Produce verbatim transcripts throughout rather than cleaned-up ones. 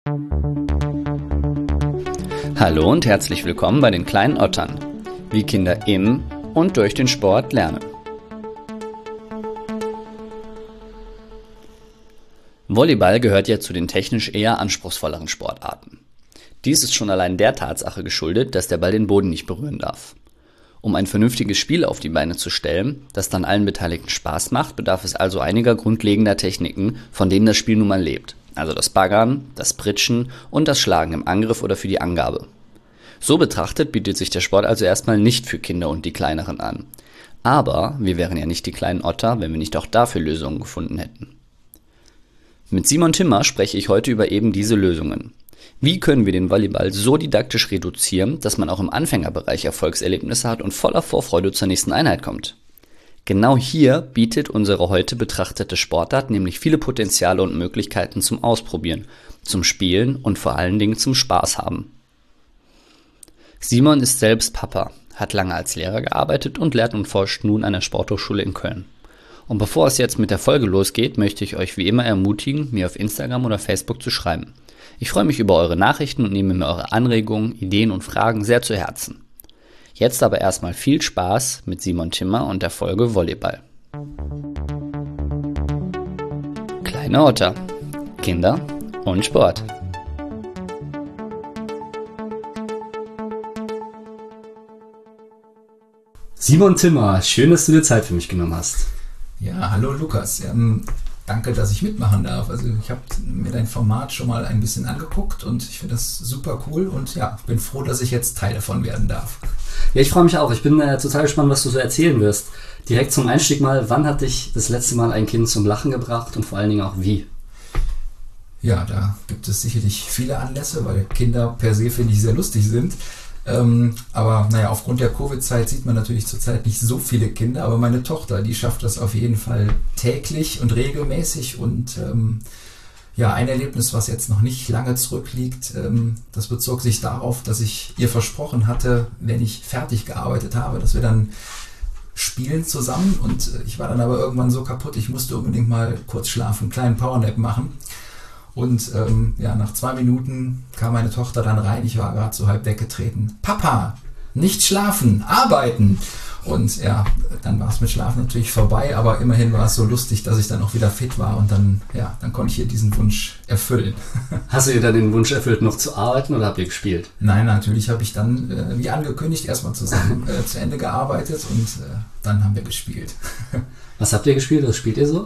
Hallo und herzlich willkommen bei den kleinen Ottern, wie Kinder im und durch den Sport lernen. Volleyball gehört ja zu den technisch eher anspruchsvolleren Sportarten. Dies ist schon allein der Tatsache geschuldet, dass der Ball den Boden nicht berühren darf. Um ein vernünftiges Spiel auf die Beine zu stellen, das dann allen Beteiligten Spaß macht, bedarf es also einiger grundlegender Techniken, von denen das Spiel nun mal lebt. Also das Baggern, das Pritschen und das Schlagen im Angriff oder für die Angabe. So betrachtet bietet sich der Sport also erstmal nicht für Kinder und die Kleineren an. Aber wir wären ja nicht die kleinen Otter, wenn wir nicht auch dafür Lösungen gefunden hätten. Mit Simon Timmer spreche ich heute über eben diese Lösungen. Wie können wir den Volleyball so didaktisch reduzieren, dass man auch im Anfängerbereich Erfolgserlebnisse hat und voller Vorfreude zur nächsten Einheit kommt? Genau hier bietet unsere heute betrachtete Sportart nämlich viele Potenziale und Möglichkeiten zum Ausprobieren, zum Spielen und vor allen Dingen zum Spaß haben. Simon ist selbst Papa, hat lange als Lehrer gearbeitet und lehrt und forscht nun an der Sporthochschule in Köln. Und bevor es jetzt mit der Folge losgeht, möchte ich euch wie immer ermutigen, mir auf Instagram oder Facebook zu schreiben. Ich freue mich über eure Nachrichten und nehme mir eure Anregungen, Ideen und Fragen sehr zu Herzen. Jetzt aber erstmal viel Spaß mit Simon Timmer und der Folge Volleyball. Kleine Otter, Kinder und Sport. Simon Timmer, schön, dass du dir Zeit für mich genommen hast. Ja, hallo Lukas. Ähm, danke, dass ich mitmachen darf. Also ich habe mir dein Format schon mal ein bisschen angeguckt und ich finde das super cool und ja, bin froh, dass ich jetzt Teil davon werden darf. Ja, ich freue mich auch. Ich bin äh, total gespannt, was du so erzählen wirst. Direkt zum Einstieg mal, wann hat dich das letzte Mal ein Kind zum Lachen gebracht und vor allen Dingen auch wie? Ja, da gibt es sicherlich viele Anlässe, weil Kinder per se, finde ich, sehr lustig sind. Ähm, aber naja, aufgrund der Covid-Zeit sieht man natürlich zurzeit nicht so viele Kinder, aber meine Tochter, die schafft das auf jeden Fall täglich und regelmäßig und ähm, ja, ein Erlebnis, was jetzt noch nicht lange zurückliegt, ähm, das bezog sich darauf, dass ich ihr versprochen hatte, wenn ich fertig gearbeitet habe, dass wir dann spielen zusammen und ich war dann aber irgendwann so kaputt, ich musste unbedingt mal kurz schlafen, einen kleinen Powernap machen. Und ähm, ja, nach zwei Minuten kam meine Tochter dann rein, ich war gerade so halb weggetreten. Papa, nicht schlafen, arbeiten! Und ja, dann war es mit Schlafen natürlich vorbei, aber immerhin war es so lustig, dass ich dann auch wieder fit war und dann, ja, dann konnte ich ihr diesen Wunsch erfüllen. Hast du ihr dann den Wunsch erfüllt, noch zu arbeiten oder habt ihr gespielt? Nein, natürlich habe ich dann, äh, wie angekündigt, erstmal zusammen äh, zu Ende gearbeitet und äh, dann haben wir gespielt. Was habt ihr gespielt? Was spielt ihr so?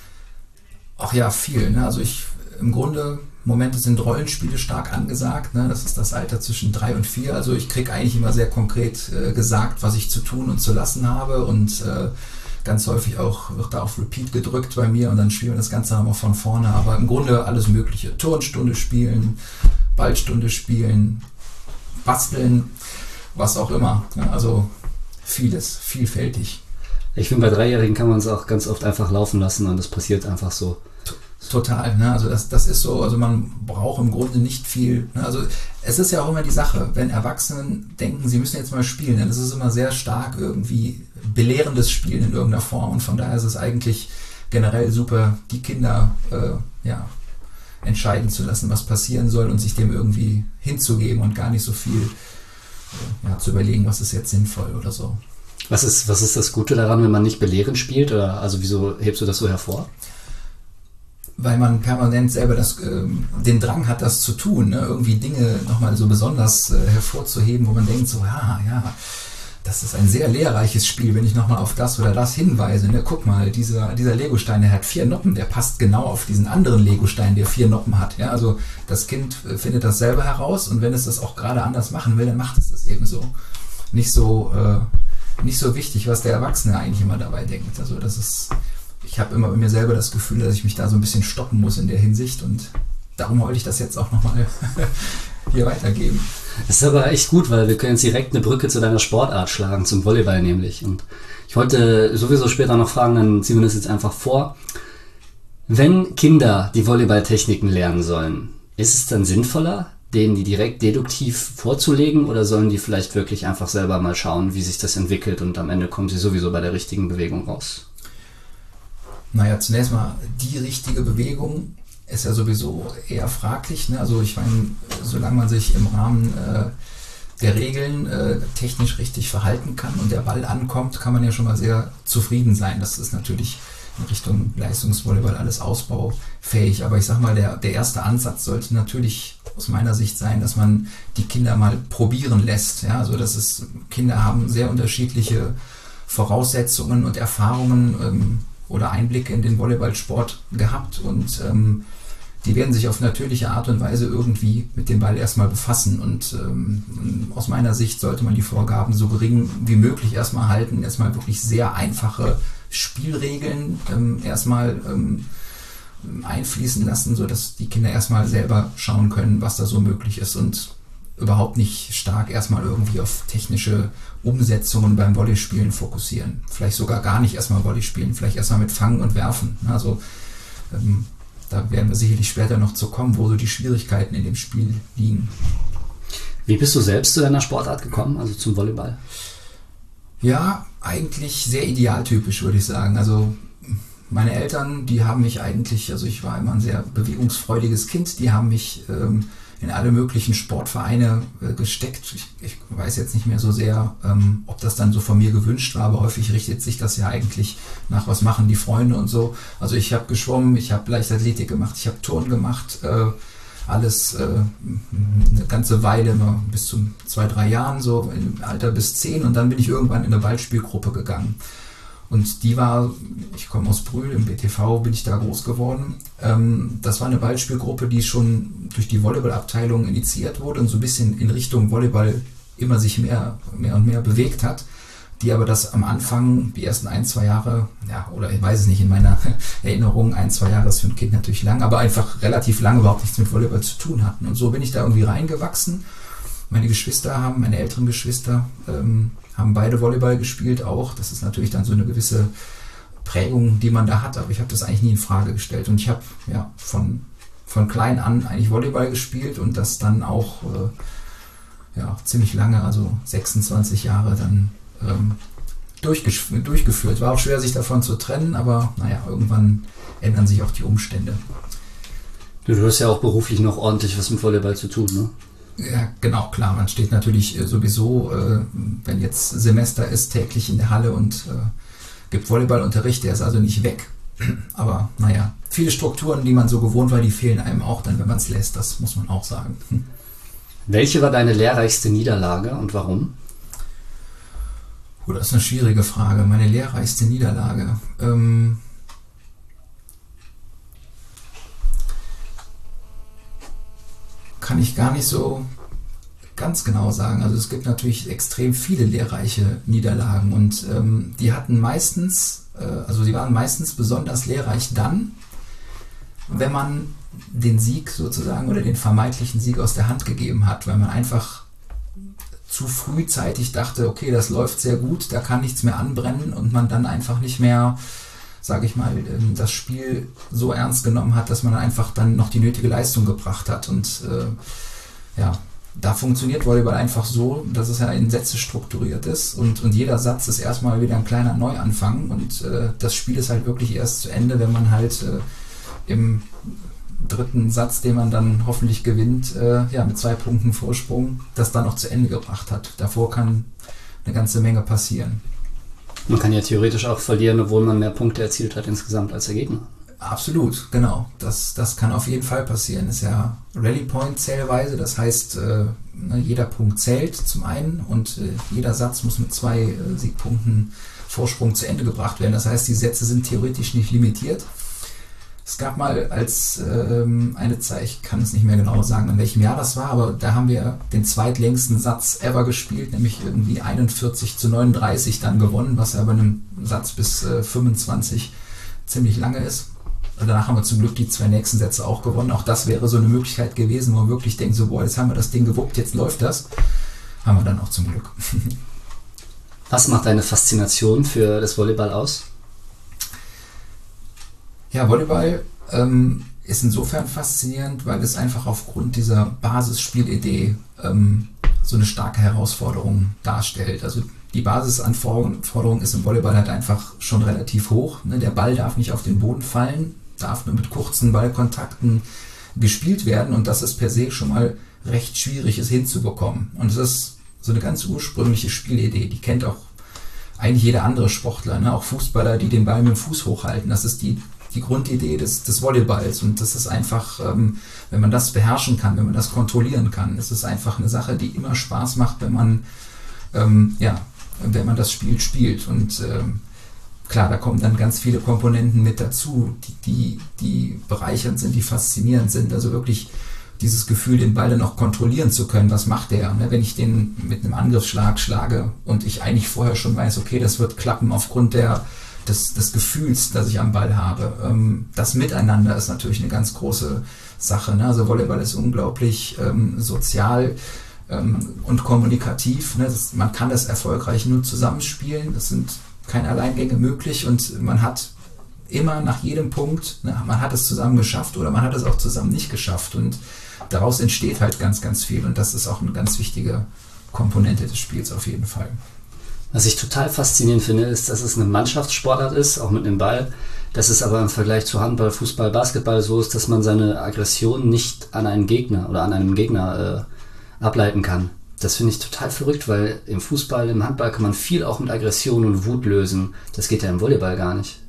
Ach ja, viel, ne? Also ich Im Grunde, im Moment sind Rollenspiele stark angesagt. Ne? Das ist das Alter zwischen drei und vier. Also ich kriege eigentlich immer sehr konkret äh, gesagt, was ich zu tun und zu lassen habe. Und äh, ganz häufig auch wird da auf Repeat gedrückt bei mir und dann spielen wir das Ganze nochmal von vorne. Aber im Grunde alles Mögliche. Turnstunde spielen, Ballstunde spielen, basteln, was auch immer. Ne? Also vieles, vielfältig. Ich finde, bei Dreijährigen kann man es auch ganz oft einfach laufen lassen und es passiert einfach so. Total, ne? Also das, das ist so, also man braucht im Grunde nicht viel. Ne? Also es ist ja auch immer die Sache, wenn Erwachsene denken, sie müssen jetzt mal spielen, dann ist es immer sehr stark irgendwie belehrendes Spielen in irgendeiner Form und von daher ist es eigentlich generell super, die Kinder äh, ja, entscheiden zu lassen, was passieren soll und sich dem irgendwie hinzugeben und gar nicht so viel äh, ja, zu überlegen, was ist jetzt sinnvoll oder so. Was ist, was ist das Gute daran, wenn man nicht belehrend spielt? Oder also wieso hebst du das so hervor? Weil man permanent selber das, äh, den Drang hat, das zu tun, ne? Irgendwie Dinge nochmal so besonders äh, hervorzuheben, wo man denkt so, ja, ja, das ist ein sehr lehrreiches Spiel, wenn ich nochmal auf das oder das hinweise. Ne? Guck mal, dieser, dieser Legostein, der hat vier Noppen, der passt genau auf diesen anderen Legostein, der vier Noppen hat. Ja? Also das Kind äh, findet das selber heraus und wenn es das auch gerade anders machen will, dann macht es das eben so. Nicht so, äh, nicht so wichtig, was der Erwachsene eigentlich immer dabei denkt. Also das ist... Ich habe immer bei mir selber das Gefühl, dass ich mich da so ein bisschen stoppen muss in der Hinsicht und darum wollte ich das jetzt auch nochmal hier weitergeben. Das ist aber echt gut, weil wir können jetzt direkt eine Brücke zu deiner Sportart schlagen, zum Volleyball nämlich. Und ich wollte sowieso später noch fragen, dann ziehen wir das jetzt einfach vor. Wenn Kinder die Volleyballtechniken lernen sollen, ist es dann sinnvoller, denen die direkt deduktiv vorzulegen oder sollen die vielleicht wirklich einfach selber mal schauen, wie sich das entwickelt und am Ende kommen sie sowieso bei der richtigen Bewegung raus? Naja, zunächst mal die richtige Bewegung ist ja sowieso eher fraglich. Ne? Also ich meine, solange man sich im Rahmen äh, der Regeln äh, technisch richtig verhalten kann und der Ball ankommt, kann man ja schon mal sehr zufrieden sein. Das ist natürlich in Richtung Leistungsvolleyball alles ausbaufähig. Aber ich sag mal, der, der erste Ansatz sollte natürlich aus meiner Sicht sein, dass man die Kinder mal probieren lässt. Ja? Also das ist, Kinder haben sehr unterschiedliche Voraussetzungen und Erfahrungen ähm, oder Einblicke in den Volleyballsport gehabt und ähm, die werden sich auf natürliche Art und Weise irgendwie mit dem Ball erstmal befassen und ähm, aus meiner Sicht sollte man die Vorgaben so gering wie möglich erstmal halten, erstmal wirklich sehr einfache Spielregeln ähm, erstmal ähm, einfließen lassen, sodass die Kinder erstmal selber schauen können, was da so möglich ist und überhaupt nicht stark erstmal irgendwie auf technische Umsetzungen beim Volleyspielen fokussieren. Vielleicht sogar gar nicht erstmal Volley spielen, vielleicht erstmal mit Fangen und Werfen. Also ähm, da werden wir sicherlich später noch zu kommen, wo so die Schwierigkeiten in dem Spiel liegen. Wie bist du selbst zu deiner Sportart gekommen, also zum Volleyball? Ja, eigentlich sehr idealtypisch, würde ich sagen. Also meine Eltern, die haben mich eigentlich, also ich war immer ein sehr bewegungsfreudiges Kind, die haben mich ähm, in alle möglichen Sportvereine äh, gesteckt. Ich, ich weiß jetzt nicht mehr so sehr, ähm, ob das dann so von mir gewünscht war, aber häufig richtet sich das ja eigentlich nach, was machen die Freunde und so. Also ich habe geschwommen, ich habe Leichtathletik gemacht, ich habe Turnen gemacht, äh, alles äh, eine ganze Weile, immer bis zu zwei, drei Jahren, so im Alter bis zehn und dann bin ich irgendwann in eine Ballspielgruppe gegangen. Und die war, ich komme aus Brühl, im B T V bin ich da groß geworden. Ähm, das war eine Ballspielgruppe, die schon durch die Volleyballabteilung initiiert wurde und so ein bisschen in Richtung Volleyball immer sich mehr, mehr und mehr bewegt hat. Die aber das am Anfang, die ersten ein, zwei Jahre, ja, oder ich weiß es nicht, in meiner Erinnerung, ein, zwei Jahre ist für ein Kind natürlich lang, aber einfach relativ lange überhaupt nichts mit Volleyball zu tun hatten. Und so bin ich da irgendwie reingewachsen. Meine Geschwister haben, meine älteren Geschwister, ähm, haben beide Volleyball gespielt auch. Das ist natürlich dann so eine gewisse Prägung, die man da hat, aber ich habe das eigentlich nie in Frage gestellt. Und ich habe ja von, von klein an eigentlich Volleyball gespielt und das dann auch äh, ja, ziemlich lange, also sechsundzwanzig Jahre dann ähm, durchgef- durchgeführt. War auch schwer, sich davon zu trennen, aber naja, irgendwann ändern sich auch die Umstände. Du hast ja auch beruflich noch ordentlich was mit Volleyball zu tun, ne? Ja, genau, klar. Man steht natürlich äh, sowieso, äh, wenn jetzt Semester ist, täglich in der Halle und äh, gibt Volleyballunterricht, der ist also nicht weg. Aber naja, viele Strukturen, die man so gewohnt war, die fehlen einem auch dann, wenn man es lässt, das muss man auch sagen. Welche war deine lehrreichste Niederlage und warum? Oh, das ist eine schwierige Frage. Meine lehrreichste Niederlage. Ähm, kann ich gar nicht so ganz genau sagen. Also es gibt natürlich extrem viele lehrreiche Niederlagen und ähm, die hatten meistens, äh, also die waren meistens besonders lehrreich dann, wenn man den Sieg sozusagen oder den vermeintlichen Sieg aus der Hand gegeben hat, weil man einfach zu frühzeitig dachte, okay, das läuft sehr gut, da kann nichts mehr anbrennen und man dann einfach nicht mehr, sage ich mal, das Spiel so ernst genommen hat, dass man einfach dann noch die nötige Leistung gebracht hat. Und äh, ja, da funktioniert Volleyball einfach so, dass es ja in Sätze strukturiert ist und, und jeder Satz ist erstmal wieder ein kleiner Neuanfang und äh, das Spiel ist halt wirklich erst zu Ende, wenn man halt äh, im dritten Satz, den man dann hoffentlich gewinnt, äh, ja, mit zwei Punkten Vorsprung, das dann auch zu Ende gebracht hat. Davor kann eine ganze Menge passieren. Man kann ja theoretisch auch verlieren, obwohl man mehr Punkte erzielt hat insgesamt als der Gegner. Absolut, genau. Das, das kann auf jeden Fall passieren. Das ist ja Rally Point Zählweise, das heißt, äh, jeder Punkt zählt zum einen und äh, jeder Satz muss mit zwei äh, Siegpunkten Vorsprung zu Ende gebracht werden. Das heißt, die Sätze sind theoretisch nicht limitiert. Es gab mal als ähm, eine Zeit, ich kann es nicht mehr genau sagen, in welchem Jahr das war, aber da haben wir den zweitlängsten Satz ever gespielt, nämlich irgendwie einundvierzig zu neununddreißig dann gewonnen, was ja bei einem Satz bis äh, fünfundzwanzig ziemlich lange ist. Und danach haben wir zum Glück die zwei nächsten Sätze auch gewonnen. Auch das wäre so eine Möglichkeit gewesen, wo man wirklich denkt, so, boah, jetzt haben wir das Ding gewuppt, jetzt läuft das. Haben wir dann auch zum Glück. Was macht deine Faszination für das Volleyball aus? Ja, Volleyball ähm, ist insofern faszinierend, weil es einfach aufgrund dieser Basisspielidee ähm, so eine starke Herausforderung darstellt. Also die Basisanforderung ist im Volleyball halt einfach schon relativ hoch. Ne? Der Ball darf nicht auf den Boden fallen. darf nur mit kurzen Ballkontakten gespielt werden und das ist per se schon mal recht schwierig, es hinzubekommen. Und es ist so eine ganz ursprüngliche Spielidee, die kennt auch eigentlich jeder andere Sportler, ne? Auch Fußballer, die den Ball mit dem Fuß hochhalten. Das ist die, die Grundidee des, des Volleyballs und das ist einfach, ähm, wenn man das beherrschen kann, wenn man das kontrollieren kann, das ist einfach eine Sache, die immer Spaß macht, wenn man, ähm, ja, wenn man das Spiel spielt und ähm, klar, da kommen dann ganz viele Komponenten mit dazu, die, die, die bereichernd sind, die faszinierend sind. Also wirklich dieses Gefühl, den Ball dann auch kontrollieren zu können. Was macht der? Ne? Wenn ich den mit einem Angriffsschlag schlage und ich eigentlich vorher schon weiß, okay, das wird klappen aufgrund der, des, des Gefühls, das ich am Ball habe. Ähm, das Miteinander ist natürlich eine ganz große Sache. Ne? Also Volleyball ist unglaublich ähm, sozial ähm, und kommunikativ. Ne? Das, man kann das erfolgreich nur zusammenspielen. Das sind keine Alleingänge möglich und man hat immer nach jedem Punkt, na, man hat es zusammen geschafft oder man hat es auch zusammen nicht geschafft und daraus entsteht halt ganz, ganz viel und das ist auch eine ganz wichtige Komponente des Spiels auf jeden Fall. Was ich total faszinierend finde, ist, dass es eine Mannschaftssportart ist, auch mit einem Ball, dass es aber im Vergleich zu Handball, Fußball, Basketball so ist, dass man seine Aggression nicht an einen Gegner oder an einem Gegner äh, ableiten kann. Das finde ich total verrückt, weil im Fußball, im Handball kann man viel auch mit Aggression und Wut lösen. Das geht ja im Volleyball gar nicht.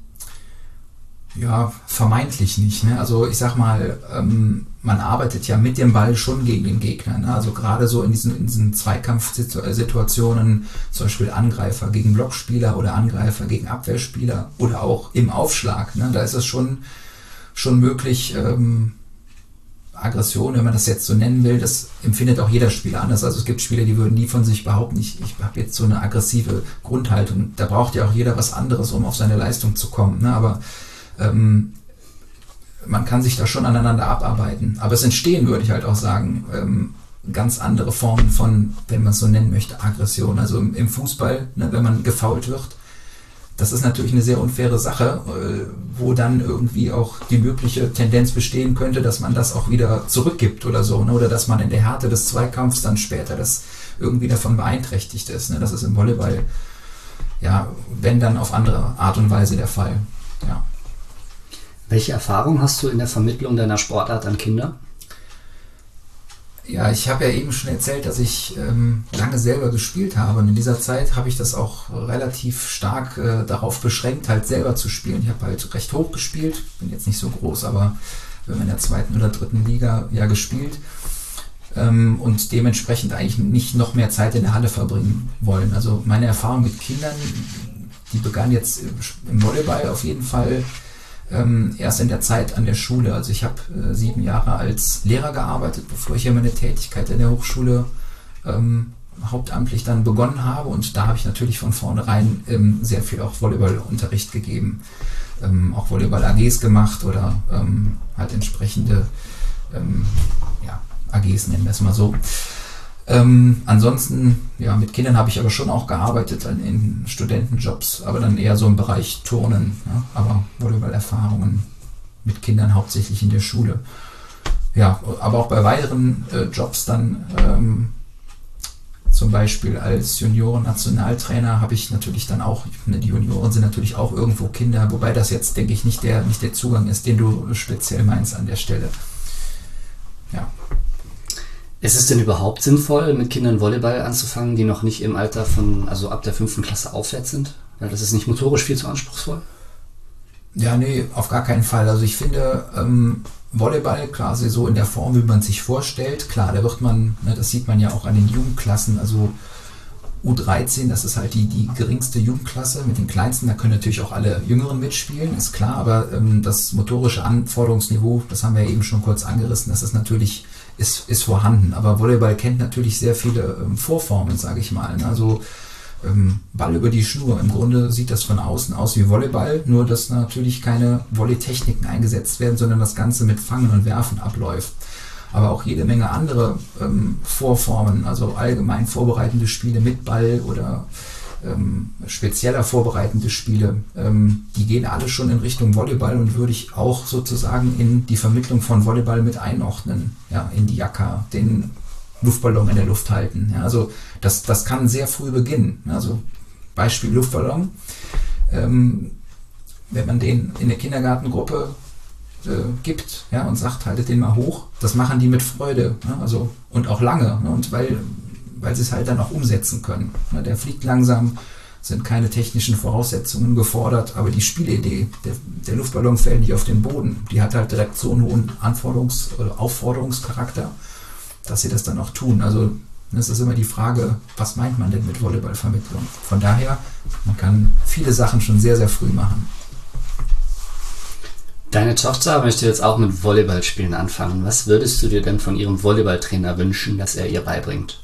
Ja, vermeintlich nicht. Ne? Also ich sag mal, ähm, man arbeitet ja mit dem Ball schon gegen den Gegner. Ne? Also gerade so in diesen, in diesen Zweikampfsituationen, zum Beispiel Angreifer gegen Blockspieler oder Angreifer gegen Abwehrspieler oder auch im Aufschlag. Ne? Da ist es schon, schon möglich, ähm, Aggression, wenn man das jetzt so nennen will, das empfindet auch jeder Spieler anders. Also es gibt Spieler, die würden nie von sich behaupten, ich, ich habe jetzt so eine aggressive Grundhaltung. Da braucht ja auch jeder was anderes, um auf seine Leistung zu kommen. Ne? Aber ähm, man kann sich da schon aneinander abarbeiten. Aber es entstehen, würde ich halt auch sagen, ähm, ganz andere Formen von, wenn man es so nennen möchte, Aggression. Also im, im Fußball, ne, wenn man gefoult wird, das ist natürlich eine sehr unfaire Sache, wo dann irgendwie auch die mögliche Tendenz bestehen könnte, dass man das auch wieder zurückgibt oder so, ne? Oder dass man in der Härte des Zweikampfs dann später das irgendwie davon beeinträchtigt ist. Ne? Das ist im Volleyball, ja, wenn dann auf andere Art und Weise der Fall. Ja. Welche Erfahrung hast du in der Vermittlung deiner Sportart an Kinder? Ja, ich habe ja eben schon erzählt, dass ich ähm, lange selber gespielt habe und in dieser Zeit habe ich das auch relativ stark äh, darauf beschränkt, halt selber zu spielen. Ich habe halt recht hoch gespielt, bin jetzt nicht so groß, aber wir haben in der zweiten oder dritten Liga ja gespielt ähm, und dementsprechend eigentlich nicht noch mehr Zeit in der Halle verbringen wollen. Also meine Erfahrung mit Kindern, die begann jetzt im Volleyball auf jeden Fall Ähm, erst in der Zeit an der Schule. Also ich habe äh, sieben Jahre als Lehrer gearbeitet, bevor ich hier meine Tätigkeit in der Hochschule ähm, hauptamtlich dann begonnen habe und da habe ich natürlich von vornherein ähm, sehr viel auch Volleyballunterricht gegeben. Ähm, auch Volleyball-A Gs gemacht oder ähm, halt entsprechende ähm, ja, A Gs, nennen wir es mal so. Ähm, ansonsten, ja, mit Kindern habe ich aber schon auch gearbeitet in, in Studentenjobs, aber dann eher so im Bereich Turnen, ja, aber Volleyball-Erfahrungen mit Kindern hauptsächlich in der Schule. Ja, aber auch bei weiteren äh, Jobs dann, ähm, zum Beispiel als Junioren-Nationaltrainer habe ich natürlich dann auch, ne, die Junioren sind natürlich auch irgendwo Kinder, wobei das jetzt, denke ich, nicht der, nicht der Zugang ist, den du speziell meinst an der Stelle. Ja. Ist es denn überhaupt sinnvoll, mit Kindern Volleyball anzufangen, die noch nicht im Alter von, also ab der fünften Klasse aufwärts sind? Weil das ist nicht motorisch viel zu anspruchsvoll? Ja, nee, auf gar keinen Fall. Also ich finde, ähm, Volleyball quasi so in der Form, wie man sich vorstellt, klar, da wird man, ne, das sieht man ja auch an den Jugendklassen, also U dreizehn, das ist halt die, die geringste Jugendklasse mit den kleinsten, da können natürlich auch alle Jüngeren mitspielen, ist klar, aber ähm, das motorische Anforderungsniveau, das haben wir ja eben schon kurz angerissen, das ist natürlich Ist, ist vorhanden, aber Volleyball kennt natürlich sehr viele ähm, Vorformen, sage ich mal. Also ähm, Ball über die Schnur. Im Grunde sieht das von außen aus wie Volleyball, nur dass natürlich keine Volley-Techniken eingesetzt werden, sondern das Ganze mit Fangen und Werfen abläuft. Aber auch jede Menge andere ähm, Vorformen, also allgemein vorbereitende Spiele mit Ball oder ähm, spezieller vorbereitende Spiele, ähm, die gehen alle schon in Richtung Volleyball und würde ich auch sozusagen in die Vermittlung von Volleyball mit einordnen, ja, in die Jacke, den Luftballon in der Luft halten. Ja, also das, das kann sehr früh beginnen. Also Beispiel Luftballon, ähm, wenn man den in der Kindergartengruppe äh, gibt, ja, und sagt, haltet den mal hoch, das machen die mit Freude, ne? Also, und auch lange, ne? Und weil, weil sie es halt dann auch umsetzen können. Ne? Der fliegt langsam, sind keine technischen Voraussetzungen gefordert, aber die Spielidee, der, der Luftballon fällt nicht auf den Boden, die hat halt direkt so einen hohen Anforderungs- oder Aufforderungscharakter, dass sie das dann auch tun. Also das ist immer die Frage, was meint man denn mit Volleyballvermittlung? Von daher, man kann viele Sachen schon sehr, sehr früh machen. Deine Tochter möchte jetzt auch mit Volleyballspielen anfangen. Was würdest du dir denn von ihrem Volleyballtrainer wünschen, dass er ihr beibringt?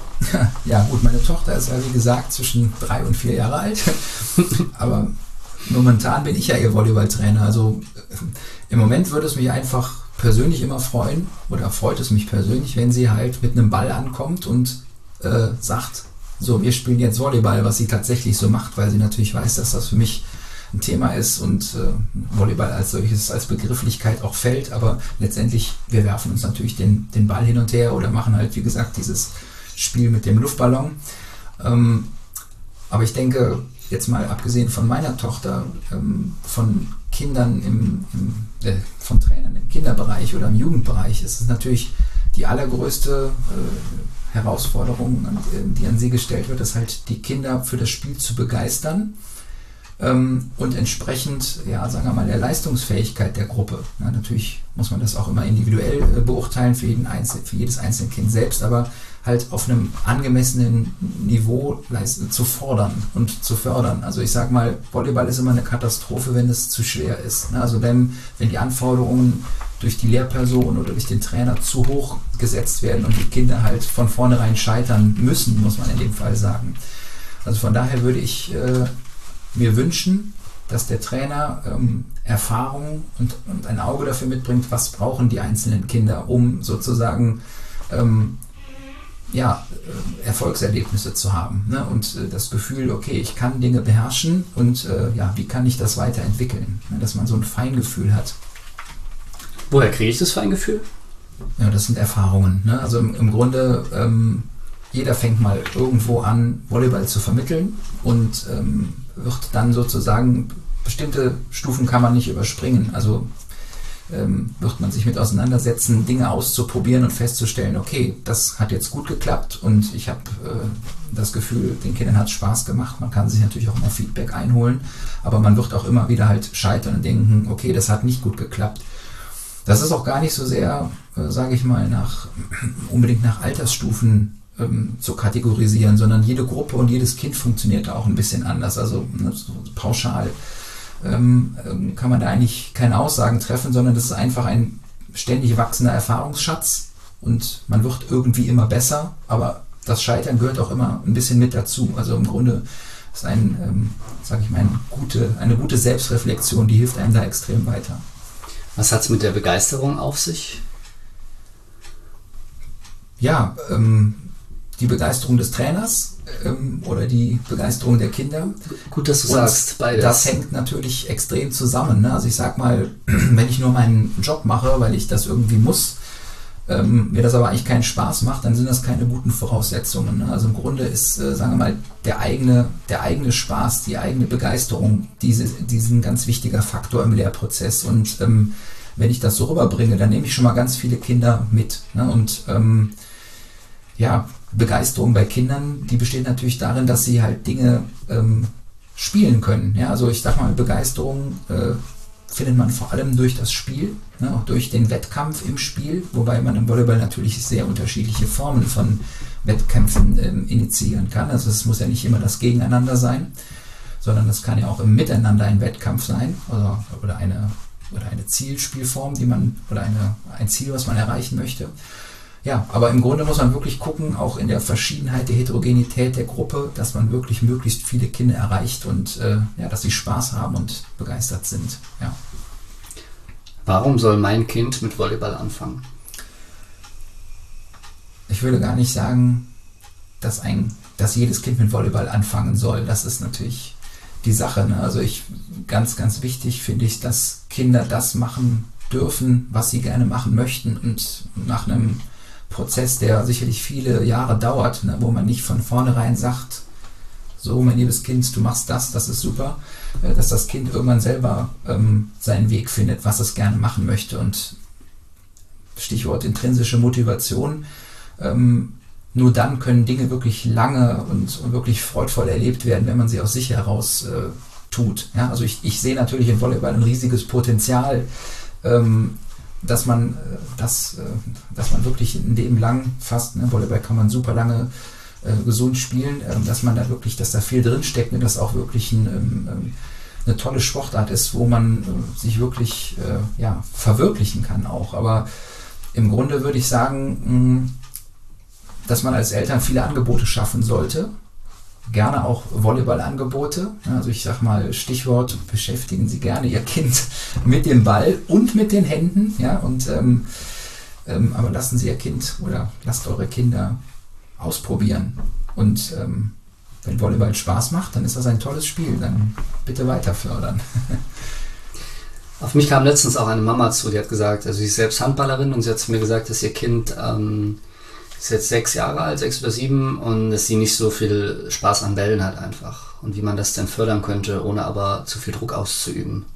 Ja gut, meine Tochter ist ja wie gesagt zwischen drei und vier Jahre alt, aber momentan bin ich ja ihr Volleyballtrainer. Also im Moment würde es mich einfach persönlich immer freuen, oder freut es mich persönlich, wenn sie halt mit einem Ball ankommt und äh, sagt, so, wir spielen jetzt Volleyball, was sie tatsächlich so macht, weil sie natürlich weiß, dass das für mich ein Thema ist und äh, Volleyball als solches, als Begrifflichkeit auch fällt, aber letztendlich, wir werfen uns natürlich den, den Ball hin und her oder machen halt, wie gesagt, dieses Spiel mit dem Luftballon. Ähm, aber ich denke, jetzt mal abgesehen von meiner Tochter, ähm, von Kindern, im, im, äh, von Trainern im Kinderbereich oder im Jugendbereich, ist es natürlich die allergrößte äh, Herausforderung, die an sie gestellt wird, ist halt die Kinder für das Spiel zu begeistern. Ähm, und entsprechend, ja, sagen wir mal, der Leistungsfähigkeit der Gruppe. Ja, natürlich muss man das auch immer individuell äh, beurteilen für, jeden Einzel- für jedes einzelne Kind selbst, aber halt auf einem angemessenen Niveau leist- zu fordern und zu fördern. Also ich sag mal, Volleyball ist immer eine Katastrophe, wenn es zu schwer ist. Ne? Also wenn, wenn die Anforderungen durch die Lehrperson oder durch den Trainer zu hoch gesetzt werden und die Kinder halt von vornherein scheitern müssen, muss man in dem Fall sagen. Also von daher würde ich äh, mir wünschen, dass der Trainer ähm, Erfahrung und, und ein Auge dafür mitbringt, was brauchen die einzelnen Kinder, um sozusagen ähm, ja, äh, Erfolgserlebnisse zu haben, ne? Und äh, das Gefühl, okay, ich kann Dinge beherrschen und äh, ja, wie kann ich das weiterentwickeln, ne? Dass man so ein Feingefühl hat. Woher kriege ich das Feingefühl? Ja, das sind Erfahrungen, ne? Also im, im Grunde ähm, jeder fängt mal irgendwo an, Volleyball zu vermitteln und ähm, wird dann sozusagen, bestimmte Stufen kann man nicht überspringen, also ähm, wird man sich mit auseinandersetzen, Dinge auszuprobieren und festzustellen, okay, das hat jetzt gut geklappt und ich habe äh, das Gefühl, den Kindern hat es Spaß gemacht, man kann sich natürlich auch immer Feedback einholen, aber man wird auch immer wieder halt scheitern und denken, okay, das hat nicht gut geklappt. Das ist auch gar nicht so sehr, äh, sage ich mal, nach unbedingt nach Altersstufen ähm, zu kategorisieren, sondern jede Gruppe und jedes Kind funktioniert auch ein bisschen anders. Also ne, so pauschal ähm, kann man da eigentlich keine Aussagen treffen, sondern das ist einfach ein ständig wachsender Erfahrungsschatz und man wird irgendwie immer besser, aber das Scheitern gehört auch immer ein bisschen mit dazu. Also im Grunde ist ein, ähm, sage ich mal, eine gute, eine gute Selbstreflexion, die hilft einem da extrem weiter. Was hat es mit der Begeisterung auf sich? Ja, ähm, die Begeisterung des Trainers ähm, oder die Begeisterung der Kinder. Gut, dass du Und sagst, beides. Das hängt natürlich extrem zusammen. Ne? Also ich sag mal, wenn ich nur meinen Job mache, weil ich das irgendwie muss, ähm, mir das aber eigentlich keinen Spaß macht, dann sind das keine guten Voraussetzungen. Ne? Also im Grunde ist, äh, sagen wir mal, der eigene, der eigene Spaß, die eigene Begeisterung, diese, diesen ganz wichtiger Faktor im Lehrprozess. Und ähm, wenn ich das so rüberbringe, dann nehme ich schon mal ganz viele Kinder mit. Ne? Und ähm, ja, Begeisterung bei Kindern, die besteht natürlich darin, dass sie halt Dinge ähm, spielen können. Ja? Also ich sag mal, Begeisterung äh, findet man vor allem durch das Spiel, ne, auch durch den Wettkampf im Spiel, wobei man im Volleyball natürlich sehr unterschiedliche Formen von Wettkämpfen ähm, initiieren kann. Also es muss ja nicht immer das Gegeneinander sein, sondern es kann ja auch im Miteinander ein Wettkampf sein oder, oder, eine, oder eine Zielspielform, die man, oder eine, ein Ziel, was man erreichen möchte. Ja, aber im Grunde muss man wirklich gucken, auch in der Verschiedenheit, der Heterogenität der Gruppe, dass man wirklich möglichst viele Kinder erreicht und äh, ja, dass sie Spaß haben und begeistert sind. Ja. Warum soll mein Kind mit Volleyball anfangen? Ich würde gar nicht sagen, dass, ein, dass jedes Kind mit Volleyball anfangen soll. Das ist natürlich die Sache. Ne? Also ich, ganz, ganz wichtig finde ich, dass Kinder das machen dürfen, was sie gerne machen möchten und nach einem Prozess, der sicherlich viele Jahre dauert, ne, wo man nicht von vornherein sagt, so, mein liebes Kind, du machst das, das ist super, äh, dass das Kind irgendwann selber ähm, seinen Weg findet, was es gerne machen möchte. Und Stichwort intrinsische Motivation, ähm, nur dann können Dinge wirklich lange und, und wirklich freudvoll erlebt werden, wenn man sie aus sich heraus äh, tut. Ja, also ich, ich sehe natürlich im Volleyball ein riesiges Potenzial, ähm, dass man, äh, das, äh, dass man wirklich ein Leben lang fast, ne, Volleyball kann man super lange äh, gesund spielen, äh, dass man da wirklich, dass da viel drinsteckt und dass auch wirklich ein, ähm, eine tolle Sportart ist, wo man äh, sich wirklich äh, ja, verwirklichen kann auch. Aber im Grunde würde ich sagen, mh, dass man als Eltern viele Angebote schaffen sollte. Gerne auch Volleyballangebote. Also ich sag mal, Stichwort, beschäftigen Sie gerne Ihr Kind mit dem Ball und mit den Händen. Ja, und, ähm, ähm, aber lassen Sie Ihr Kind oder lasst eure Kinder ausprobieren. Und ähm, wenn Volleyball Spaß macht, dann ist das ein tolles Spiel. Dann bitte weiter fördern. Auf mich kam letztens auch eine Mama zu, die hat gesagt, also sie ist selbst Handballerin und sie hat zu mir gesagt, dass ihr Kind ähm, ist jetzt sechs Jahre alt, sechs oder sieben, und dass sie nicht so viel Spaß an Bällen hat einfach. Und wie man das denn fördern könnte, ohne aber zu viel Druck auszuüben.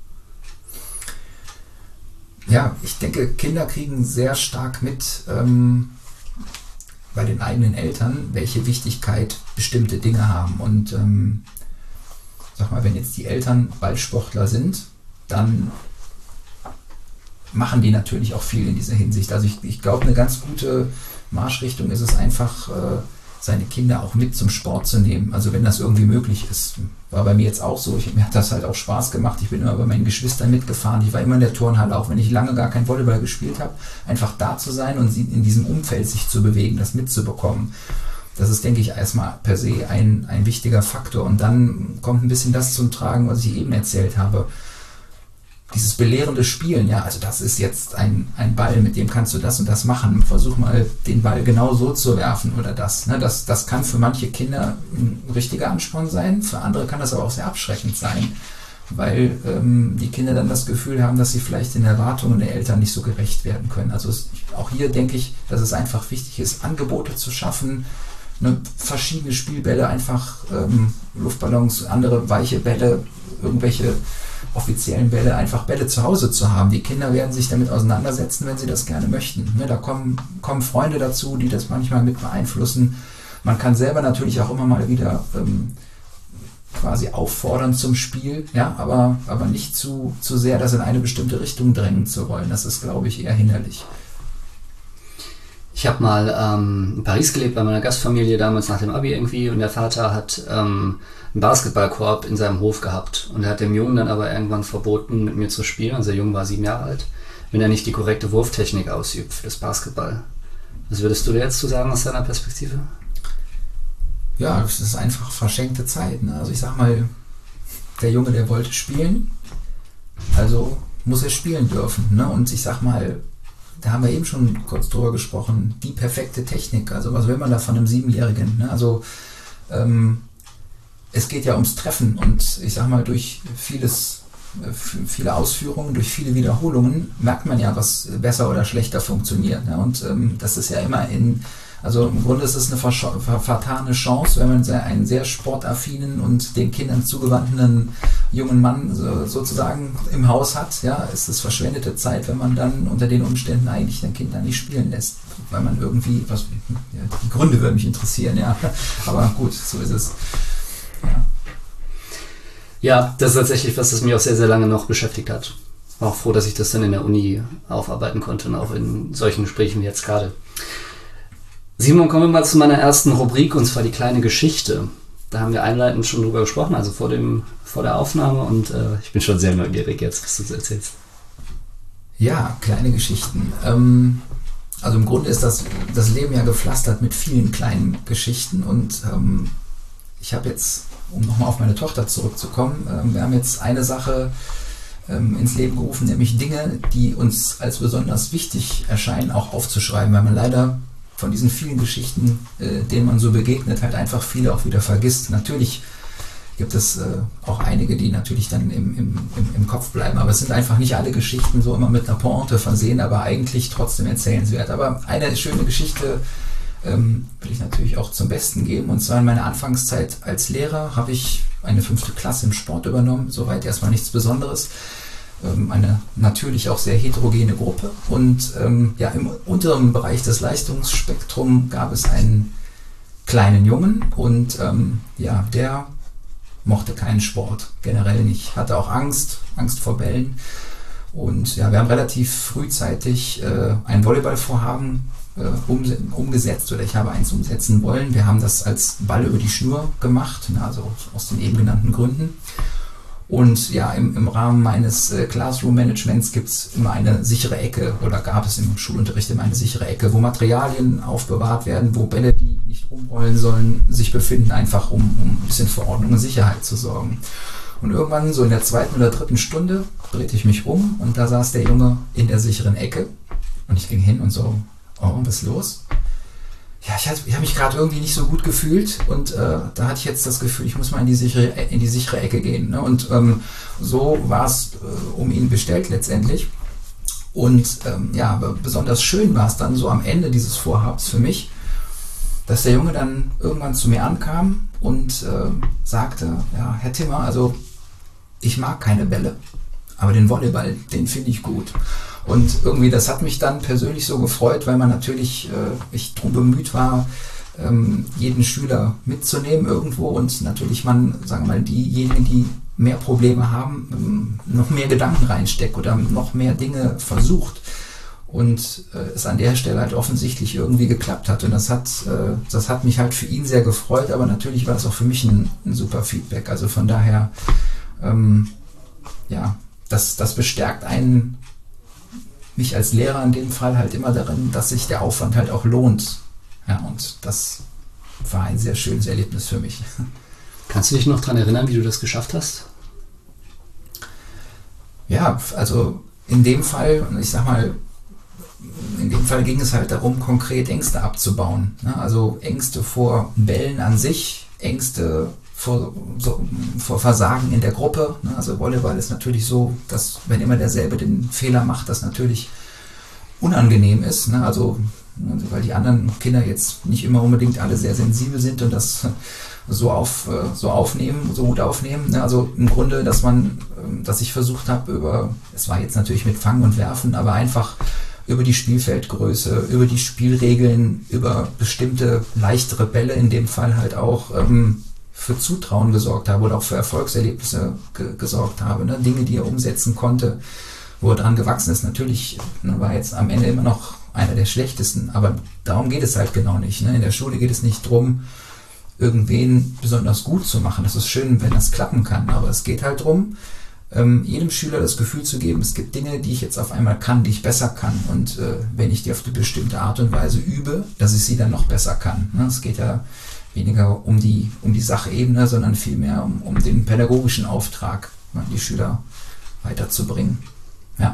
Ja, ich denke, Kinder kriegen sehr stark mit ähm, bei den eigenen Eltern, welche Wichtigkeit bestimmte Dinge haben. Und ähm, sag mal, wenn jetzt die Eltern Ballsportler sind, dann machen die natürlich auch viel in dieser Hinsicht. Also ich, ich glaube, eine ganz gute Marschrichtung ist es einfach, äh, seine Kinder auch mit zum Sport zu nehmen. Also wenn das irgendwie möglich ist. War bei mir jetzt auch so. Ich, mir hat das halt auch Spaß gemacht. Ich bin immer bei meinen Geschwistern mitgefahren. Ich war immer in der Turnhalle, auch wenn ich lange gar kein Volleyball gespielt habe. Einfach da zu sein und sie in diesem Umfeld sich zu bewegen, das mitzubekommen. Das ist, denke ich, erstmal per se ein, ein wichtiger Faktor. Und dann kommt ein bisschen das zum Tragen, was ich eben erzählt habe. Dieses belehrende Spielen, ja, also das ist jetzt ein, ein Ball, mit dem kannst du das und das machen. Versuch mal, den Ball genau so zu werfen oder das. Ne? Das, das kann für manche Kinder ein richtiger Ansporn sein, für andere kann das aber auch sehr abschreckend sein, weil ähm, die Kinder dann das Gefühl haben, dass sie vielleicht den Erwartungen der Eltern nicht so gerecht werden können. Also es, auch hier denke ich, dass es einfach wichtig ist, Angebote zu schaffen, ne, verschiedene Spielbälle, einfach ähm, Luftballons, andere weiche Bälle, irgendwelche offiziellen Bälle, einfach Bälle zu Hause zu haben. Die Kinder werden sich damit auseinandersetzen, wenn sie das gerne möchten. Ne, da kommen, kommen Freunde dazu, die das manchmal mit beeinflussen. Man kann selber natürlich auch immer mal wieder ähm, quasi auffordern zum Spiel, ja, aber, aber nicht zu, zu sehr das in eine bestimmte Richtung drängen zu wollen. Das ist, glaube ich, eher hinderlich. Ich habe mal ähm, in Paris gelebt bei meiner Gastfamilie, damals nach dem Abi irgendwie, und der Vater hat ähm, einen Basketballkorb in seinem Hof gehabt und er hat dem Jungen dann aber irgendwann verboten, mit mir zu spielen, also der Junge war sieben Jahre alt, wenn er nicht die korrekte Wurftechnik ausübt für das Basketball. Was würdest du dir jetzt zu sagen aus deiner Perspektive? Ja, das ist einfach verschenkte Zeit. Ne? Also ich sag mal, der Junge, der wollte spielen, also muss er spielen dürfen. Ne? Und ich sag mal, da haben wir eben schon kurz drüber gesprochen, die perfekte Technik. Also was will man da von einem Siebenjährigen? Ne? Also ähm, es geht ja ums Treffen und ich sag mal, durch vieles, viele Ausführungen, durch viele Wiederholungen merkt man ja, was besser oder schlechter funktioniert. Ne? Und ähm, das ist ja immer in, also im Grunde ist es eine ver- vertane Chance, wenn man sehr, einen sehr sportaffinen und den Kindern zugewandten jungen Mann so, sozusagen im Haus hat. Ja, ist es verschwendete Zeit, wenn man dann unter den Umständen eigentlich den Kindern nicht spielen lässt, weil man irgendwie, was, ja, die Gründe würden mich interessieren, ja, aber gut, so ist es. Ja. Ja, das ist tatsächlich was, das mich auch sehr, sehr lange noch beschäftigt hat. War auch froh, dass ich das dann in der Uni aufarbeiten konnte und auch in solchen Gesprächen wie jetzt gerade. Simon, kommen wir mal zu meiner ersten Rubrik, und zwar die kleine Geschichte. Da haben wir einleitend schon drüber gesprochen, also vor dem, vor der Aufnahme, und äh, ich bin schon sehr neugierig jetzt, was du so erzählst. Ja, kleine Geschichten. Ähm, also im Grunde ist das, das Leben ja gepflastert mit vielen kleinen Geschichten, und ähm, ich habe jetzt, um nochmal auf meine Tochter zurückzukommen, ähm, wir haben jetzt eine Sache ähm, ins Leben gerufen, nämlich Dinge, die uns als besonders wichtig erscheinen, auch aufzuschreiben, weil man leider von diesen vielen Geschichten, äh, denen man so begegnet, halt einfach viele auch wieder vergisst. Natürlich gibt es äh, auch einige, die natürlich dann im, im, im, im Kopf bleiben, aber es sind einfach nicht alle Geschichten so immer mit einer Pointe versehen, aber eigentlich trotzdem erzählenswert. Aber eine schöne Geschichte ähm, will ich natürlich auch zum Besten geben. Und zwar in meiner Anfangszeit als Lehrer habe ich eine fünfte Klasse im Sport übernommen, soweit erstmal nichts Besonderes. Ähm, eine natürlich auch sehr heterogene Gruppe. Und ähm, ja, im unteren Bereich des Leistungsspektrums gab es einen kleinen Jungen und ähm, ja, der mochte keinen Sport, generell nicht, hatte auch Angst, Angst vor Bällen. Und ja, wir haben relativ frühzeitig äh, ein Volleyballvorhaben äh, um, umgesetzt oder ich habe eins umsetzen wollen. Wir haben das als Ball über die Schnur gemacht, also aus den eben genannten Gründen. Und ja, im, im Rahmen meines äh, Classroom-Managements gibt es immer eine sichere Ecke oder gab es im Schulunterricht immer eine sichere Ecke, wo Materialien aufbewahrt werden, wo Bälle, die nicht rumrollen sollen, sich befinden, einfach um, um ein bisschen für Ordnung und Sicherheit zu sorgen. Und irgendwann, so in der zweiten oder dritten Stunde, drehte ich mich um und da saß der Junge in der sicheren Ecke. Und ich ging hin und so, oh, was ist los? Ja, ich, ich habe mich gerade irgendwie nicht so gut gefühlt und äh, da hatte ich jetzt das Gefühl, ich muss mal in die sichere, in die sichere Ecke gehen. Ne? Und ähm, so war es äh, um ihn bestellt letztendlich. Und ähm, ja, aber besonders schön war es dann so am Ende dieses Vorhabens für mich, dass der Junge dann irgendwann zu mir ankam und äh, sagte, ja, Herr Timmer, also ich mag keine Bälle, aber den Volleyball, den finde ich gut. Und irgendwie, das hat mich dann persönlich so gefreut, weil man natürlich, äh, ich darum bemüht war, ähm, jeden Schüler mitzunehmen irgendwo und natürlich man, sagen wir mal, diejenigen, die mehr Probleme haben, ähm, noch mehr Gedanken reinsteckt oder noch mehr Dinge versucht. Und äh, es an der Stelle halt offensichtlich irgendwie geklappt hat. Und das hat, äh, das hat mich halt für ihn sehr gefreut, aber natürlich war das auch für mich ein, ein super Feedback. Also von daher, ähm, ja, das, das bestärkt einen, mich als Lehrer in dem Fall halt immer darin, dass sich der Aufwand halt auch lohnt. Ja, und das war ein sehr schönes Erlebnis für mich. Kannst du dich noch daran erinnern, wie du das geschafft hast? Ja, also in dem Fall, ich sag mal, in dem Fall ging es halt darum, konkret Ängste abzubauen. Also Ängste vor Bällen an sich, Ängste vor, so, vor Versagen in der Gruppe. Also Volleyball ist natürlich so, dass wenn immer derselbe den Fehler macht, das natürlich unangenehm ist. Also weil die anderen Kinder jetzt nicht immer unbedingt alle sehr sensibel sind und das so, auf, so aufnehmen, so gut aufnehmen. Also im Grunde, dass man, dass ich versucht habe, über, es war jetzt natürlich mit Fangen und Werfen, aber einfach über die Spielfeldgröße, über die Spielregeln, über bestimmte leichtere Bälle in dem Fall halt auch ähm, für Zutrauen gesorgt habe oder auch für Erfolgserlebnisse ge- gesorgt habe. Ne? Dinge, die er umsetzen konnte, wo er dran gewachsen ist. Natürlich ne, war jetzt am Ende immer noch einer der schlechtesten, aber darum geht es halt genau nicht. Ne? In der Schule geht es nicht darum, irgendwen besonders gut zu machen. Das ist schön, wenn das klappen kann, aber es geht halt darum, Ähm, jedem Schüler das Gefühl zu geben, es gibt Dinge, die ich jetzt auf einmal kann, die ich besser kann und äh, wenn ich die auf eine bestimmte Art und Weise übe, dass ich sie dann noch besser kann. Ne? Es geht ja weniger um die, um die Sachebene, sondern vielmehr um, um den pädagogischen Auftrag, ne? Die Schüler weiterzubringen. Ja.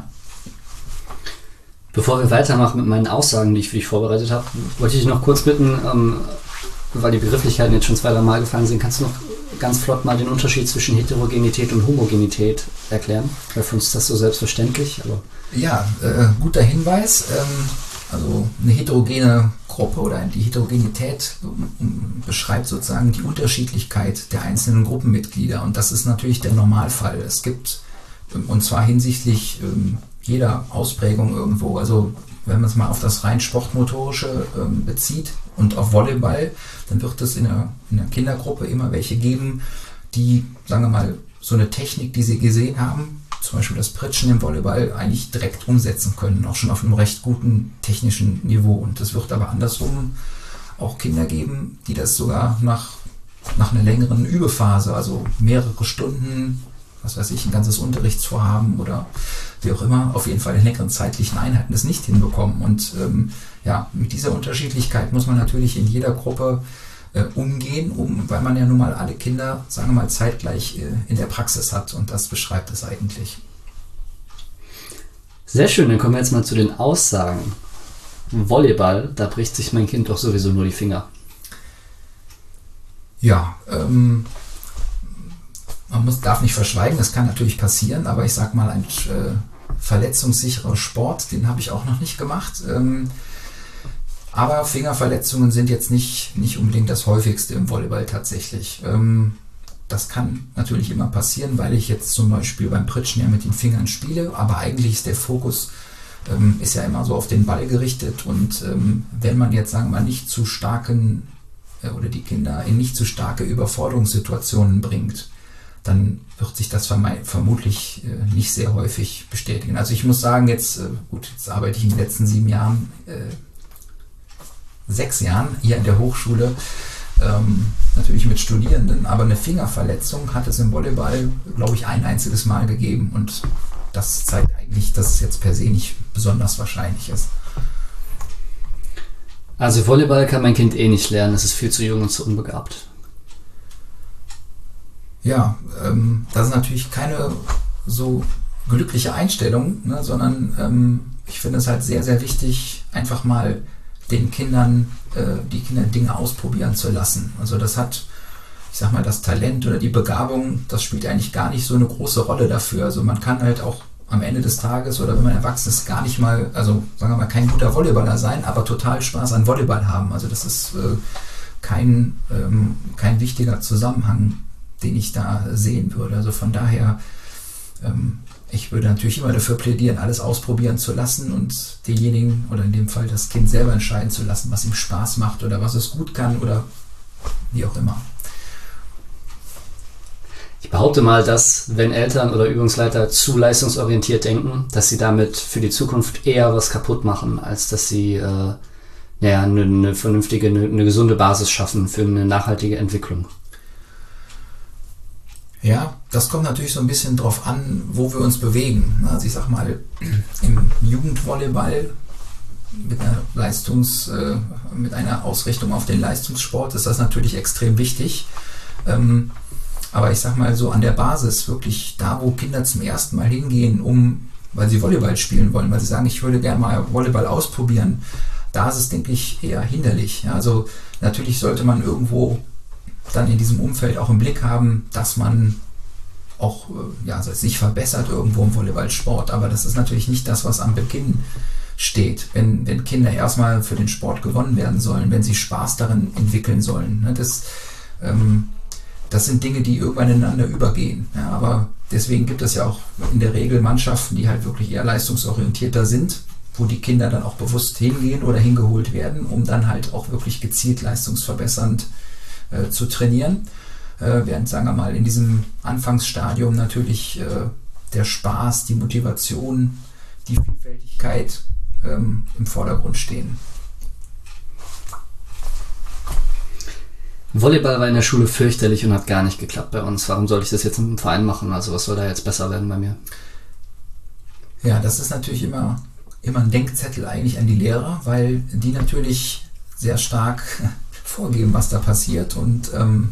Bevor wir weitermachen mit meinen Aussagen, die ich für dich vorbereitet habe, wollte ich dich noch kurz bitten, ähm, weil die Begrifflichkeiten jetzt schon zwei, drei Mal gefallen sind, kannst du noch ganz flott mal den Unterschied zwischen Heterogenität und Homogenität erklären? Weil für uns ist das so selbstverständlich. Aber Ja, äh, guter Hinweis. Ähm, also eine heterogene Gruppe oder die Heterogenität ähm, beschreibt sozusagen die Unterschiedlichkeit der einzelnen Gruppenmitglieder und das ist natürlich der Normalfall. Es gibt, ähm, und zwar hinsichtlich ähm, jeder Ausprägung irgendwo, also wenn man es mal auf das rein Sportmotorische ähm, bezieht und auf Volleyball, dann wird es in einer, in einer Kindergruppe immer welche geben, die, sagen wir mal, so eine Technik, die sie gesehen haben, zum Beispiel das Pritschen im Volleyball, eigentlich direkt umsetzen können, auch schon auf einem recht guten technischen Niveau. Und es wird aber andersrum auch Kinder geben, die das sogar nach, nach einer längeren Übephase, also mehrere Stunden, was weiß ich, ein ganzes Unterrichtsvorhaben oder wie auch immer, auf jeden Fall in längeren zeitlichen Einheiten das nicht hinbekommen. Und ähm, ja, mit dieser Unterschiedlichkeit muss man natürlich in jeder Gruppe äh, umgehen, um, weil man ja nun mal alle Kinder, sagen wir mal, zeitgleich äh, in der Praxis hat. Und das beschreibt es eigentlich. Sehr schön, dann kommen wir jetzt mal zu den Aussagen. Volleyball, da bricht sich mein Kind doch sowieso nur die Finger. Ja, ähm, man muss, darf nicht verschweigen, das kann natürlich passieren, aber ich sag mal, ein äh, verletzungssicherer Sport, den habe ich auch noch nicht gemacht. Ähm, Aber Fingerverletzungen sind jetzt nicht, nicht unbedingt das häufigste im Volleyball tatsächlich. Ähm, das kann natürlich immer passieren, weil ich jetzt zum Beispiel beim Pritschen ja mit den Fingern spiele, aber eigentlich ist der Fokus ähm, ist ja immer so auf den Ball gerichtet und ähm, wenn man jetzt, sagen wir mal, nicht zu starken äh, oder die Kinder in nicht zu starke Überforderungssituationen bringt, dann wird sich das verme- vermutlich äh, nicht sehr häufig bestätigen. Also ich muss sagen, jetzt, äh, gut, jetzt arbeite ich in den letzten sieben Jahren äh, sechs Jahren hier in der Hochschule, ähm, natürlich mit Studierenden, aber eine Fingerverletzung hat es im Volleyball, glaube ich, ein einziges Mal gegeben und das zeigt eigentlich, dass es jetzt per se nicht besonders wahrscheinlich ist. Also Volleyball kann mein Kind eh nicht lernen, es ist viel zu jung und zu unbegabt. Ja, ähm, das ist natürlich keine so glückliche Einstellung, ne, sondern ähm, ich finde es halt sehr, sehr wichtig, einfach mal den Kindern, äh, die Kinder Dinge ausprobieren zu lassen. Also das hat, ich sag mal, das Talent oder die Begabung, das spielt eigentlich gar nicht so eine große Rolle dafür. Also man kann halt auch am Ende des Tages oder wenn man erwachsen ist, gar nicht mal, also sagen wir mal, kein guter Volleyballer sein, aber total Spaß an Volleyball haben. Also das ist äh, kein, ähm, kein wichtiger Zusammenhang, den ich da sehen würde. Also von daher, ähm, ich würde natürlich immer dafür plädieren, alles ausprobieren zu lassen und denjenigen oder in dem Fall das Kind selber entscheiden zu lassen, was ihm Spaß macht oder was es gut kann oder wie auch immer. Ich behaupte mal, dass wenn Eltern oder Übungsleiter zu leistungsorientiert denken, dass sie damit für die Zukunft eher was kaputt machen, als dass sie äh, naja, eine, eine vernünftige, eine, eine gesunde Basis schaffen für eine nachhaltige Entwicklung. Ja, das kommt natürlich so ein bisschen drauf an, wo wir uns bewegen. Also ich sag mal, im Jugendvolleyball mit einer Leistungs, äh, mit einer Ausrichtung auf den Leistungssport ist das natürlich extrem wichtig. Ähm, aber ich sag mal so an der Basis, wirklich da, wo Kinder zum ersten Mal hingehen, um, weil sie Volleyball spielen wollen, weil sie sagen, ich würde gerne mal Volleyball ausprobieren, da ist es, denke ich, eher hinderlich. Ja, also natürlich sollte man irgendwo dann in diesem Umfeld auch im Blick haben, dass man auch ja, sich verbessert irgendwo im Volleyballsport. Aber das ist natürlich nicht das, was am Beginn steht. Wenn, wenn Kinder erstmal für den Sport gewonnen werden sollen, wenn sie Spaß darin entwickeln sollen. Ne, das, ähm, das sind Dinge, die irgendwann ineinander übergehen. Ja, aber deswegen gibt es ja auch in der Regel Mannschaften, die halt wirklich eher leistungsorientierter sind, wo die Kinder dann auch bewusst hingehen oder hingeholt werden, um dann halt auch wirklich gezielt leistungsverbessernd Äh, zu trainieren, äh, während, sagen wir mal, in diesem Anfangsstadium natürlich äh, der Spaß, die Motivation, die Vielfältigkeit ähm, im Vordergrund stehen. Volleyball war in der Schule fürchterlich und hat gar nicht geklappt bei uns. Warum soll ich das jetzt im Verein machen? Also was soll da jetzt besser werden bei mir? Ja, das ist natürlich immer, immer ein Denkzettel eigentlich an die Lehrer, weil die natürlich sehr stark vorgeben, was da passiert und ähm,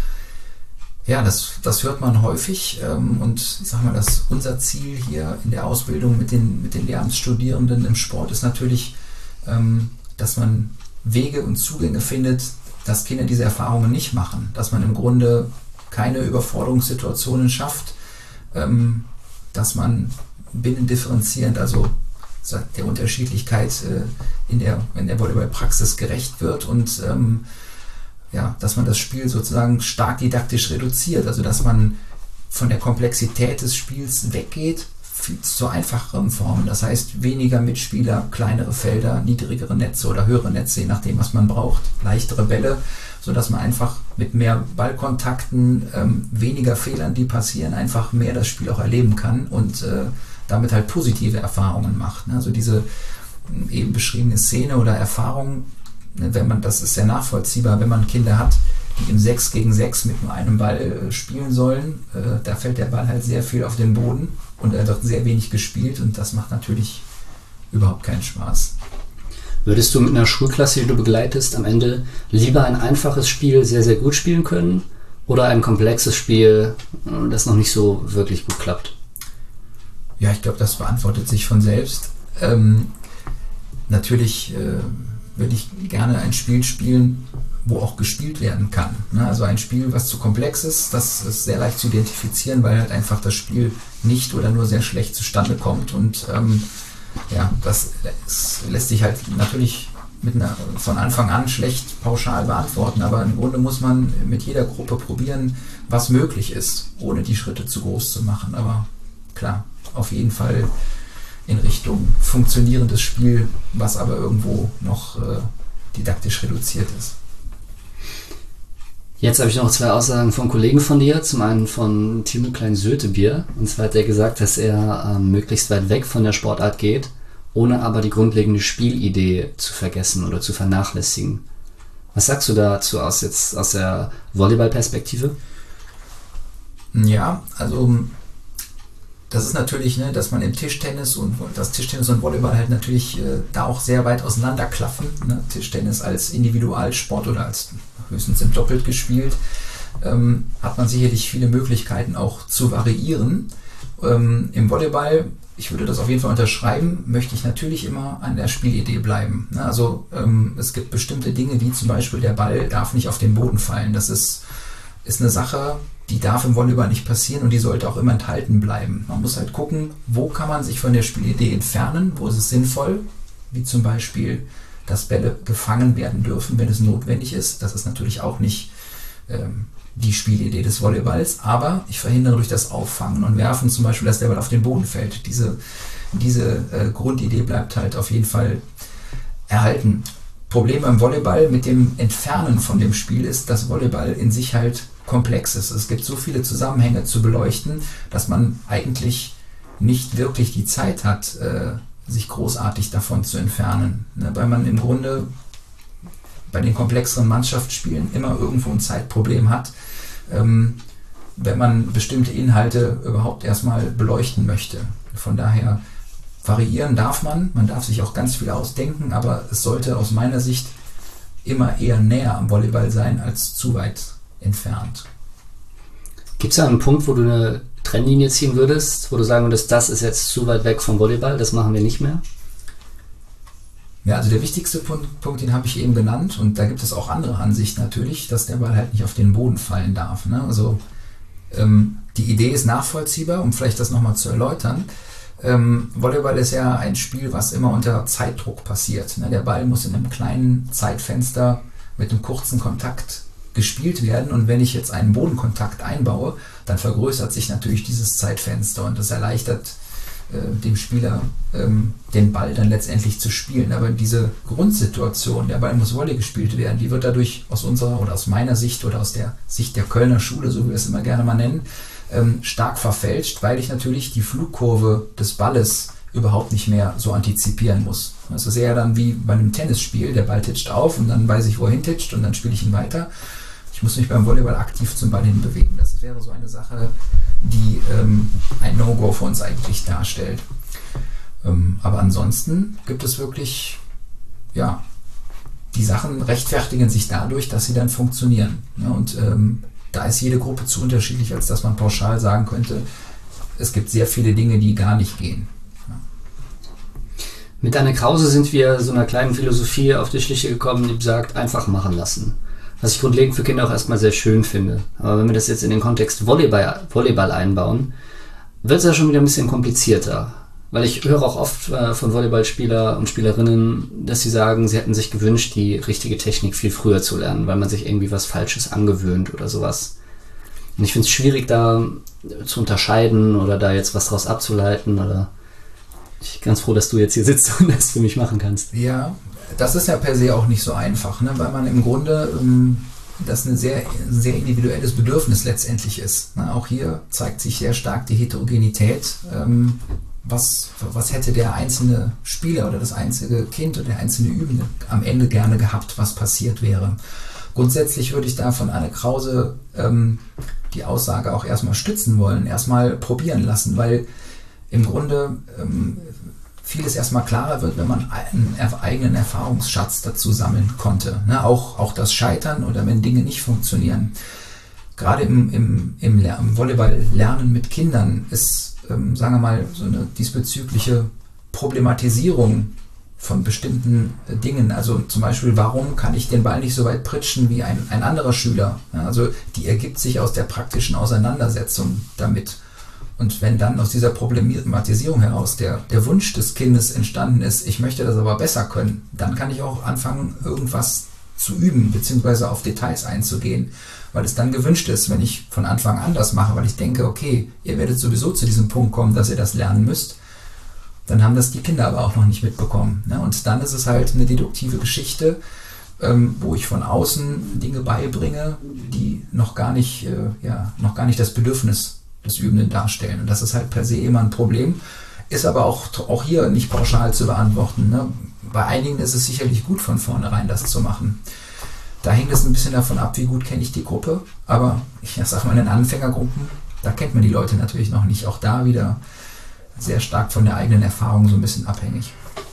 ja, das, das hört man häufig ähm, und ich sag mal, dass unser Ziel hier in der Ausbildung mit den, mit den Lehramtsstudierenden im Sport ist natürlich, ähm, dass man Wege und Zugänge findet, dass Kinder diese Erfahrungen nicht machen, dass man im Grunde keine Überforderungssituationen schafft, ähm, dass man binnendifferenzierend, also der Unterschiedlichkeit äh, in der, in der Volleyballpraxis gerecht wird und ähm, ja, dass man das Spiel sozusagen stark didaktisch reduziert, also dass man von der Komplexität des Spiels weggeht viel zu einfacheren Formen, das heißt weniger Mitspieler, kleinere Felder, niedrigere Netze oder höhere Netze, je nachdem was man braucht, leichtere Bälle, sodass man einfach mit mehr Ballkontakten, ähm, weniger Fehlern, die passieren, einfach mehr das Spiel auch erleben kann und äh, damit halt positive Erfahrungen macht. Also diese eben beschriebene Szene oder Erfahrung, wenn man, das ist sehr nachvollziehbar, wenn man Kinder hat, die im sechs gegen sechs mit nur einem Ball spielen sollen, da fällt der Ball halt sehr viel auf den Boden und er wird sehr wenig gespielt und das macht natürlich überhaupt keinen Spaß. Würdest du mit einer Schulklasse, die du begleitest, am Ende lieber ein einfaches Spiel sehr, sehr gut spielen können oder ein komplexes Spiel, das noch nicht so wirklich gut klappt? Ja, ich glaube, das beantwortet sich von selbst. Ähm, natürlich äh, würde ich gerne ein Spiel spielen, wo auch gespielt werden kann. Ne? Also ein Spiel, was zu komplex ist, das ist sehr leicht zu identifizieren, weil halt einfach das Spiel nicht oder nur sehr schlecht zustande kommt. Und ähm, ja, das, das lässt sich halt natürlich mit einer, von Anfang an schlecht pauschal beantworten, aber im Grunde muss man mit jeder Gruppe probieren, was möglich ist, ohne die Schritte zu groß zu machen. Aber klar, auf jeden Fall in Richtung funktionierendes Spiel, was aber irgendwo noch äh, didaktisch reduziert ist. Jetzt habe ich noch zwei Aussagen von Kollegen von dir. Zum einen von Timo Klein-Sötebier. Und zwar hat er gesagt, dass er ähm, möglichst weit weg von der Sportart geht, ohne aber die grundlegende Spielidee zu vergessen oder zu vernachlässigen. Was sagst du dazu aus, jetzt aus der Volleyball-Perspektive? Ja, also das ist natürlich, ne, dass man im Tischtennis und das Tischtennis und Volleyball halt natürlich äh, da auch sehr weit auseinanderklaffen. Ne? Tischtennis als Individualsport oder als höchstens im Doppelt gespielt, ähm, hat man sicherlich viele Möglichkeiten auch zu variieren. Ähm, Im Volleyball, ich würde das auf jeden Fall unterschreiben, möchte ich natürlich immer an der Spielidee bleiben. Ne? Also ähm, es gibt bestimmte Dinge, wie zum Beispiel der Ball darf nicht auf den Boden fallen. Das ist, ist eine Sache, die darf im Volleyball nicht passieren und die sollte auch immer enthalten bleiben. Man muss halt gucken, wo kann man sich von der Spielidee entfernen, wo ist es sinnvoll, wie zum Beispiel, dass Bälle gefangen werden dürfen, wenn es notwendig ist. Das ist natürlich auch nicht ähm, die Spielidee des Volleyballs, aber ich verhindere durch das Auffangen und Werfen zum Beispiel, dass der Ball auf den Boden fällt. Diese, diese äh, Grundidee bleibt halt auf jeden Fall erhalten. Problem beim Volleyball mit dem Entfernen von dem Spiel ist, dass Volleyball in sich halt komplex ist. Es gibt so viele Zusammenhänge zu beleuchten, dass man eigentlich nicht wirklich die Zeit hat, äh, sich großartig davon zu entfernen. Ne, weil man im Grunde bei den komplexeren Mannschaftsspielen immer irgendwo ein Zeitproblem hat, ähm, wenn man bestimmte Inhalte überhaupt erstmal beleuchten möchte. Von daher variieren darf man, man darf sich auch ganz viel ausdenken, aber es sollte aus meiner Sicht immer eher näher am Volleyball sein als zu weit entfernt. Gibt es da einen Punkt, wo du eine Trennlinie ziehen würdest, wo du sagen würdest, das ist jetzt zu weit weg vom Volleyball, das machen wir nicht mehr? Ja, also der wichtigste Punkt, Punkt den habe ich eben genannt und da gibt es auch andere Ansichten natürlich, dass der Ball halt nicht auf den Boden fallen darf. Ne? Also ähm, die Idee ist nachvollziehbar, um vielleicht das nochmal zu erläutern. Ähm, Volleyball ist ja ein Spiel, was immer unter Zeitdruck passiert. Ne? Der Ball muss in einem kleinen Zeitfenster mit einem kurzen Kontakt gespielt werden und wenn ich jetzt einen Bodenkontakt einbaue, dann vergrößert sich natürlich dieses Zeitfenster und das erleichtert äh, dem Spieler ähm, den Ball dann letztendlich zu spielen. Aber diese Grundsituation, der Ball muss Volley gespielt werden, die wird dadurch aus unserer oder aus meiner Sicht oder aus der Sicht der Kölner Schule, so wie wir es immer gerne mal nennen, ähm, stark verfälscht, weil ich natürlich die Flugkurve des Balles überhaupt nicht mehr so antizipieren muss. Das ist eher dann wie bei einem Tennisspiel, der Ball titscht auf und dann weiß ich, wo er hintitscht und dann spiele ich ihn weiter. Ich muss mich beim Volleyball aktiv zum Ball hin bewegen. Das wäre so eine Sache, die ähm, ein No-Go für uns eigentlich darstellt. Ähm, aber ansonsten gibt es wirklich, ja, die Sachen rechtfertigen sich dadurch, dass sie dann funktionieren. Ja, und ähm, da ist jede Gruppe zu unterschiedlich, als dass man pauschal sagen könnte, es gibt sehr viele Dinge, die gar nicht gehen. Ja. Mit Anne Krause sind wir so einer kleinen Philosophie auf die Schliche gekommen, die sagt, einfach machen lassen. Was ich grundlegend für Kinder auch erstmal sehr schön finde. Aber wenn wir das jetzt in den Kontext Volleyball, Volleyball einbauen, wird es ja schon wieder ein bisschen komplizierter. Weil ich höre auch oft äh, von Volleyballspieler und Spielerinnen, dass sie sagen, sie hätten sich gewünscht, die richtige Technik viel früher zu lernen, weil man sich irgendwie was Falsches angewöhnt oder sowas. Und ich finde es schwierig, da zu unterscheiden oder da jetzt was draus abzuleiten. Oder ich bin ganz froh, dass du jetzt hier sitzt und das für mich machen kannst. Ja, das ist ja per se auch nicht so einfach, ne? Weil man im Grunde ähm, das ein sehr, sehr individuelles Bedürfnis letztendlich ist. Ne? Auch hier zeigt sich sehr stark die Heterogenität. Ähm, was, was hätte der einzelne Spieler oder das einzelne Kind oder der einzelne Übende am Ende gerne gehabt, was passiert wäre? Grundsätzlich würde ich da von Anne Krause ähm, die Aussage auch erstmal stützen wollen, erstmal probieren lassen, weil im Grunde ähm, vieles erstmal klarer wird, wenn man einen eigenen Erfahrungsschatz dazu sammeln konnte. Ne? Auch, auch das Scheitern oder wenn Dinge nicht funktionieren. Gerade im, im, im, im Volleyball-Lernen mit Kindern ist, ähm, sagen wir mal, so eine diesbezügliche Problematisierung von bestimmten äh, Dingen. Also zum Beispiel, warum kann ich den Ball nicht so weit pritschen wie ein, ein anderer Schüler? Ja, also die ergibt sich aus der praktischen Auseinandersetzung damit. Und wenn dann aus dieser Problematisierung heraus der, der Wunsch des Kindes entstanden ist, ich möchte das aber besser können, dann kann ich auch anfangen, irgendwas zu üben, beziehungsweise auf Details einzugehen, weil es dann gewünscht ist, wenn ich von Anfang an das mache, weil ich denke, okay, ihr werdet sowieso zu diesem Punkt kommen, dass ihr das lernen müsst, dann haben das die Kinder aber auch noch nicht mitbekommen. Ne? Und dann ist es halt eine deduktive Geschichte, ähm, wo ich von außen Dinge beibringe, die noch gar nicht, äh, ja, noch gar nicht das Bedürfnis des Übenden darstellen. Und das ist halt per se immer ein Problem, ist aber auch, auch hier nicht pauschal zu beantworten. Ne? Bei einigen ist es sicherlich gut, von vornherein das zu machen. Da hängt es ein bisschen davon ab, wie gut kenne ich die Gruppe. Aber ich sag mal, in den Anfängergruppen, da kennt man die Leute natürlich noch nicht. Auch da wieder sehr stark von der eigenen Erfahrung so ein bisschen abhängig.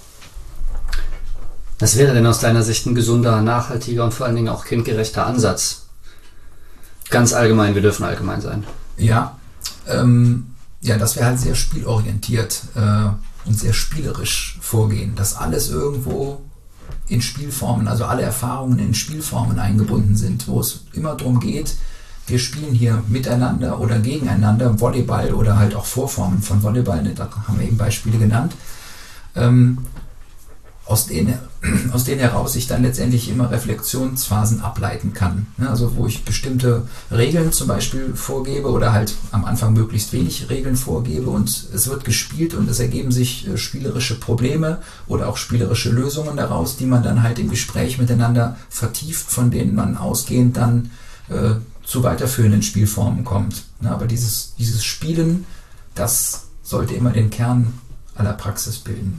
Was wäre denn aus deiner Sicht ein gesunder, nachhaltiger und vor allen Dingen auch kindgerechter Ansatz? Ganz allgemein, wir dürfen allgemein sein. Ja, ähm, ja, dass wir halt sehr spielorientiert äh, und sehr spielerisch vorgehen. Dass alles irgendwo in Spielformen, also alle Erfahrungen in Spielformen eingebunden sind, wo es immer darum geht, wir spielen hier miteinander oder gegeneinander Volleyball oder halt auch Vorformen von Volleyball, da haben wir eben Beispiele genannt, ähm, aus, denen, aus denen heraus ich dann letztendlich immer Reflexionsphasen ableiten kann. Ja, also wo ich bestimmte Regeln zum Beispiel vorgebe oder halt am Anfang möglichst wenig Regeln vorgebe und es wird gespielt und es ergeben sich äh, spielerische Probleme oder auch spielerische Lösungen daraus, die man dann halt im Gespräch miteinander vertieft, von denen man ausgehend dann äh, zu weiterführenden Spielformen kommt. Ja, aber dieses, dieses Spielen, das sollte immer den Kern aller Praxis bilden.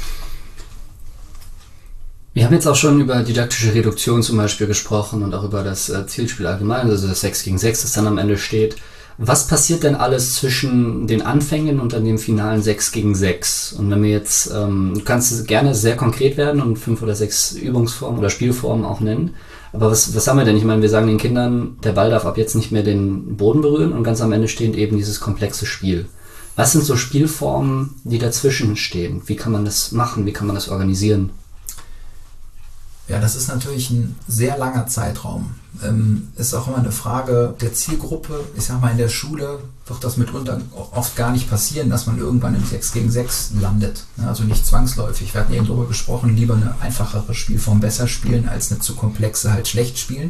Wir haben jetzt auch schon über didaktische Reduktion zum Beispiel gesprochen und auch über das äh, Zielspiel allgemein, also das sechs gegen sechs, das dann am Ende steht. Was passiert denn alles zwischen den Anfängen und dann dem finalen sechs gegen sechs? Und wenn wir jetzt, ähm, du kannst gerne sehr konkret werden und fünf oder sechs Übungsformen oder Spielformen auch nennen. Aber was, was haben wir denn? Ich meine, wir sagen den Kindern, der Ball darf ab jetzt nicht mehr den Boden berühren und ganz am Ende steht eben dieses komplexe Spiel. Was sind so Spielformen, die dazwischen stehen? Wie kann man das machen? Wie kann man das organisieren? Ja, das ist natürlich ein sehr langer Zeitraum. Ähm, ist auch immer eine Frage der Zielgruppe. Ich sag mal, in der Schule wird das mitunter oft gar nicht passieren, dass man irgendwann im sechs gegen sechs landet. Also nicht zwangsläufig. Wir hatten eben darüber gesprochen, lieber eine einfachere Spielform besser spielen, als eine zu komplexe halt schlecht spielen.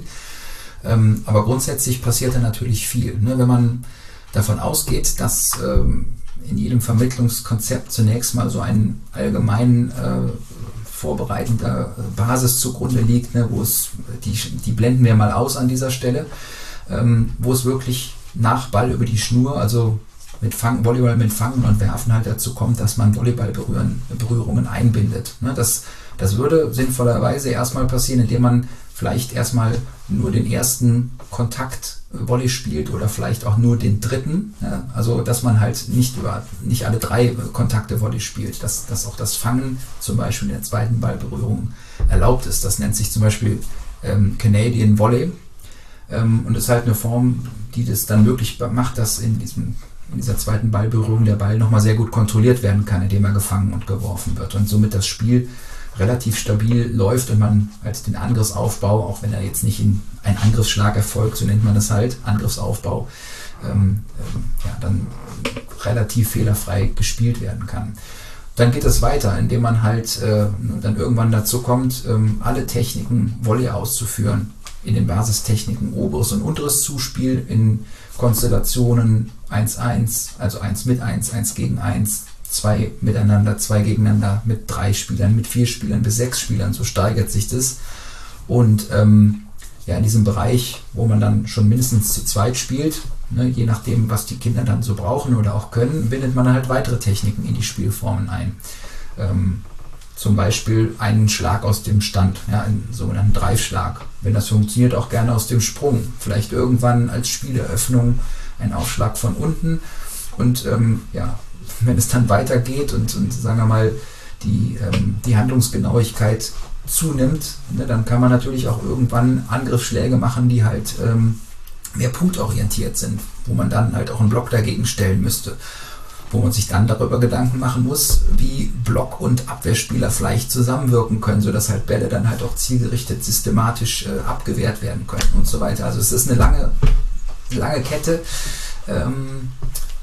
Ähm, aber grundsätzlich passiert da natürlich viel. Ne? Wenn man davon ausgeht, dass ähm, in jedem Vermittlungskonzept zunächst mal so einen allgemeinen äh, vorbereitender Basis zugrunde liegt, ne, wo es, die, die blenden wir mal aus an dieser Stelle, ähm, wo es wirklich nach Ball über die Schnur, also mit Fang, Volleyball mit Fangen und Werfen halt dazu kommt, dass man Volleyballberührungen einbindet. Ne, das, das würde sinnvollerweise erstmal passieren, indem man vielleicht erstmal nur den ersten Kontakt Volley spielt oder vielleicht auch nur den dritten. Ja, also dass man halt nicht über nicht alle drei Kontakte Volley spielt, dass, dass auch das Fangen zum Beispiel in der zweiten Ballberührung erlaubt ist. Das nennt sich zum Beispiel ähm, Canadian Volley ähm, und ist halt eine Form, die das dann möglich macht, dass in, diesem, in dieser zweiten Ballberührung der Ball nochmal sehr gut kontrolliert werden kann, indem er gefangen und geworfen wird und somit das Spiel relativ stabil läuft und man halt den Angriffsaufbau, auch wenn er jetzt nicht in ein Angriffsschlag erfolgt, so nennt man das halt, Angriffsaufbau, ähm, ähm, ja, dann relativ fehlerfrei gespielt werden kann. Dann geht es weiter, indem man halt äh, dann irgendwann dazu kommt, ähm, alle Techniken Volley auszuführen, in den Basistechniken oberes und unteres Zuspiel, in Konstellationen eins eins, also eins mit eins, eins gegen eins, zwei miteinander, zwei gegeneinander, mit drei Spielern, mit vier Spielern, bis sechs Spielern, so steigert sich das. Und ähm, ja, in diesem Bereich, wo man dann schon mindestens zu zweit spielt, ne, je nachdem, was die Kinder dann so brauchen oder auch können, bindet man halt weitere Techniken in die Spielformen ein. Ähm, zum Beispiel einen Schlag aus dem Stand, ja, einen sogenannten Dreifschlag. Wenn das funktioniert, auch gerne aus dem Sprung. Vielleicht irgendwann als Spieleröffnung ein Aufschlag von unten und ähm, ja, wenn es dann weitergeht und, und sagen wir mal, die, ähm, die Handlungsgenauigkeit zunimmt, ne, dann kann man natürlich auch irgendwann Angriffsschläge machen, die halt ähm, mehr punktorientiert sind, wo man dann halt auch einen Block dagegen stellen müsste, wo man sich dann darüber Gedanken machen muss, wie Block- und Abwehrspieler vielleicht zusammenwirken können, sodass halt Bälle dann halt auch zielgerichtet systematisch äh, abgewehrt werden können und so weiter. Also es ist eine lange, lange Kette, ähm,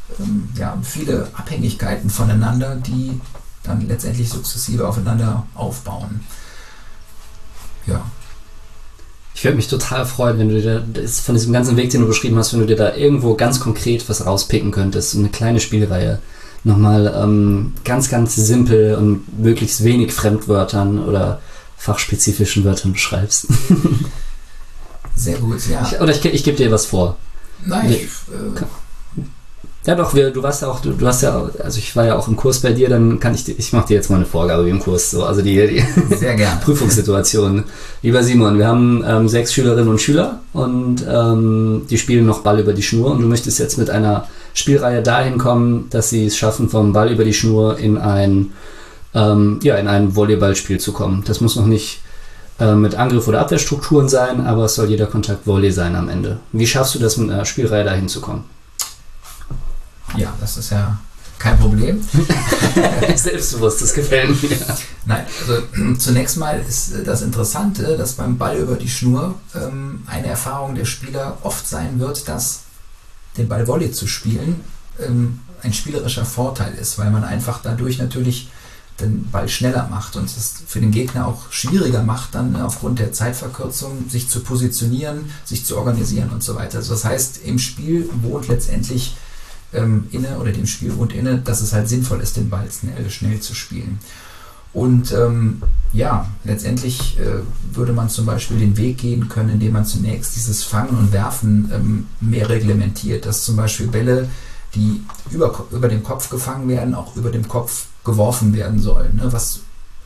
ähm, ja, viele Abhängigkeiten voneinander, die dann letztendlich sukzessive aufeinander aufbauen. Ja. Ich würde mich total freuen, wenn du dir das, von diesem ganzen Weg, den du beschrieben hast, wenn du dir da irgendwo ganz konkret was rauspicken könntest, so eine kleine Spielreihe. Nochmal ähm, ganz, ganz simpel und möglichst wenig Fremdwörtern oder fachspezifischen Wörtern beschreibst. Sehr gut, ja. Ich, oder ich, ich gebe dir was vor. Nein, ich, äh, Ja doch, wir, du warst ja auch, du, du hast ja, also ich war ja auch im Kurs bei dir, dann kann ich, ich mache dir jetzt mal eine Vorgabe wie im Kurs, so, also die, die sehr gerne. Prüfungssituation. Lieber Simon, wir haben ähm, sechs Schülerinnen und Schüler und ähm, die spielen noch Ball über die Schnur und du möchtest jetzt mit einer Spielreihe dahin kommen, dass sie es schaffen, vom Ball über die Schnur in ein, ähm, ja, in ein Volleyballspiel zu kommen. Das muss noch nicht äh, mit Angriff- oder Abwehrstrukturen sein, aber es soll jeder Kontakt Volley sein am Ende. Wie schaffst du das, mit einer Spielreihe dahin zu kommen? Ja, das ist ja kein Problem. Selbstbewusst, das gefällt mir. Nein, also zunächst mal ist das Interessante, dass beim Ball über die Schnur ähm, eine Erfahrung der Spieler oft sein wird, dass den Ball Volley zu spielen ähm, ein spielerischer Vorteil ist, weil man einfach dadurch natürlich den Ball schneller macht und es für den Gegner auch schwieriger macht, dann aufgrund der Zeitverkürzung sich zu positionieren, sich zu organisieren und so weiter. Also das heißt, im Spiel wohnt letztendlich ähm, inne oder dem Spiel wohnt inne, dass es halt sinnvoll ist, den Ball schnell, schnell zu spielen. Und ähm, ja, letztendlich äh, würde man zum Beispiel den Weg gehen können, indem man zunächst dieses Fangen und Werfen ähm, mehr reglementiert, dass zum Beispiel Bälle, die über, über den Kopf gefangen werden, auch über dem Kopf geworfen werden sollen, ne, was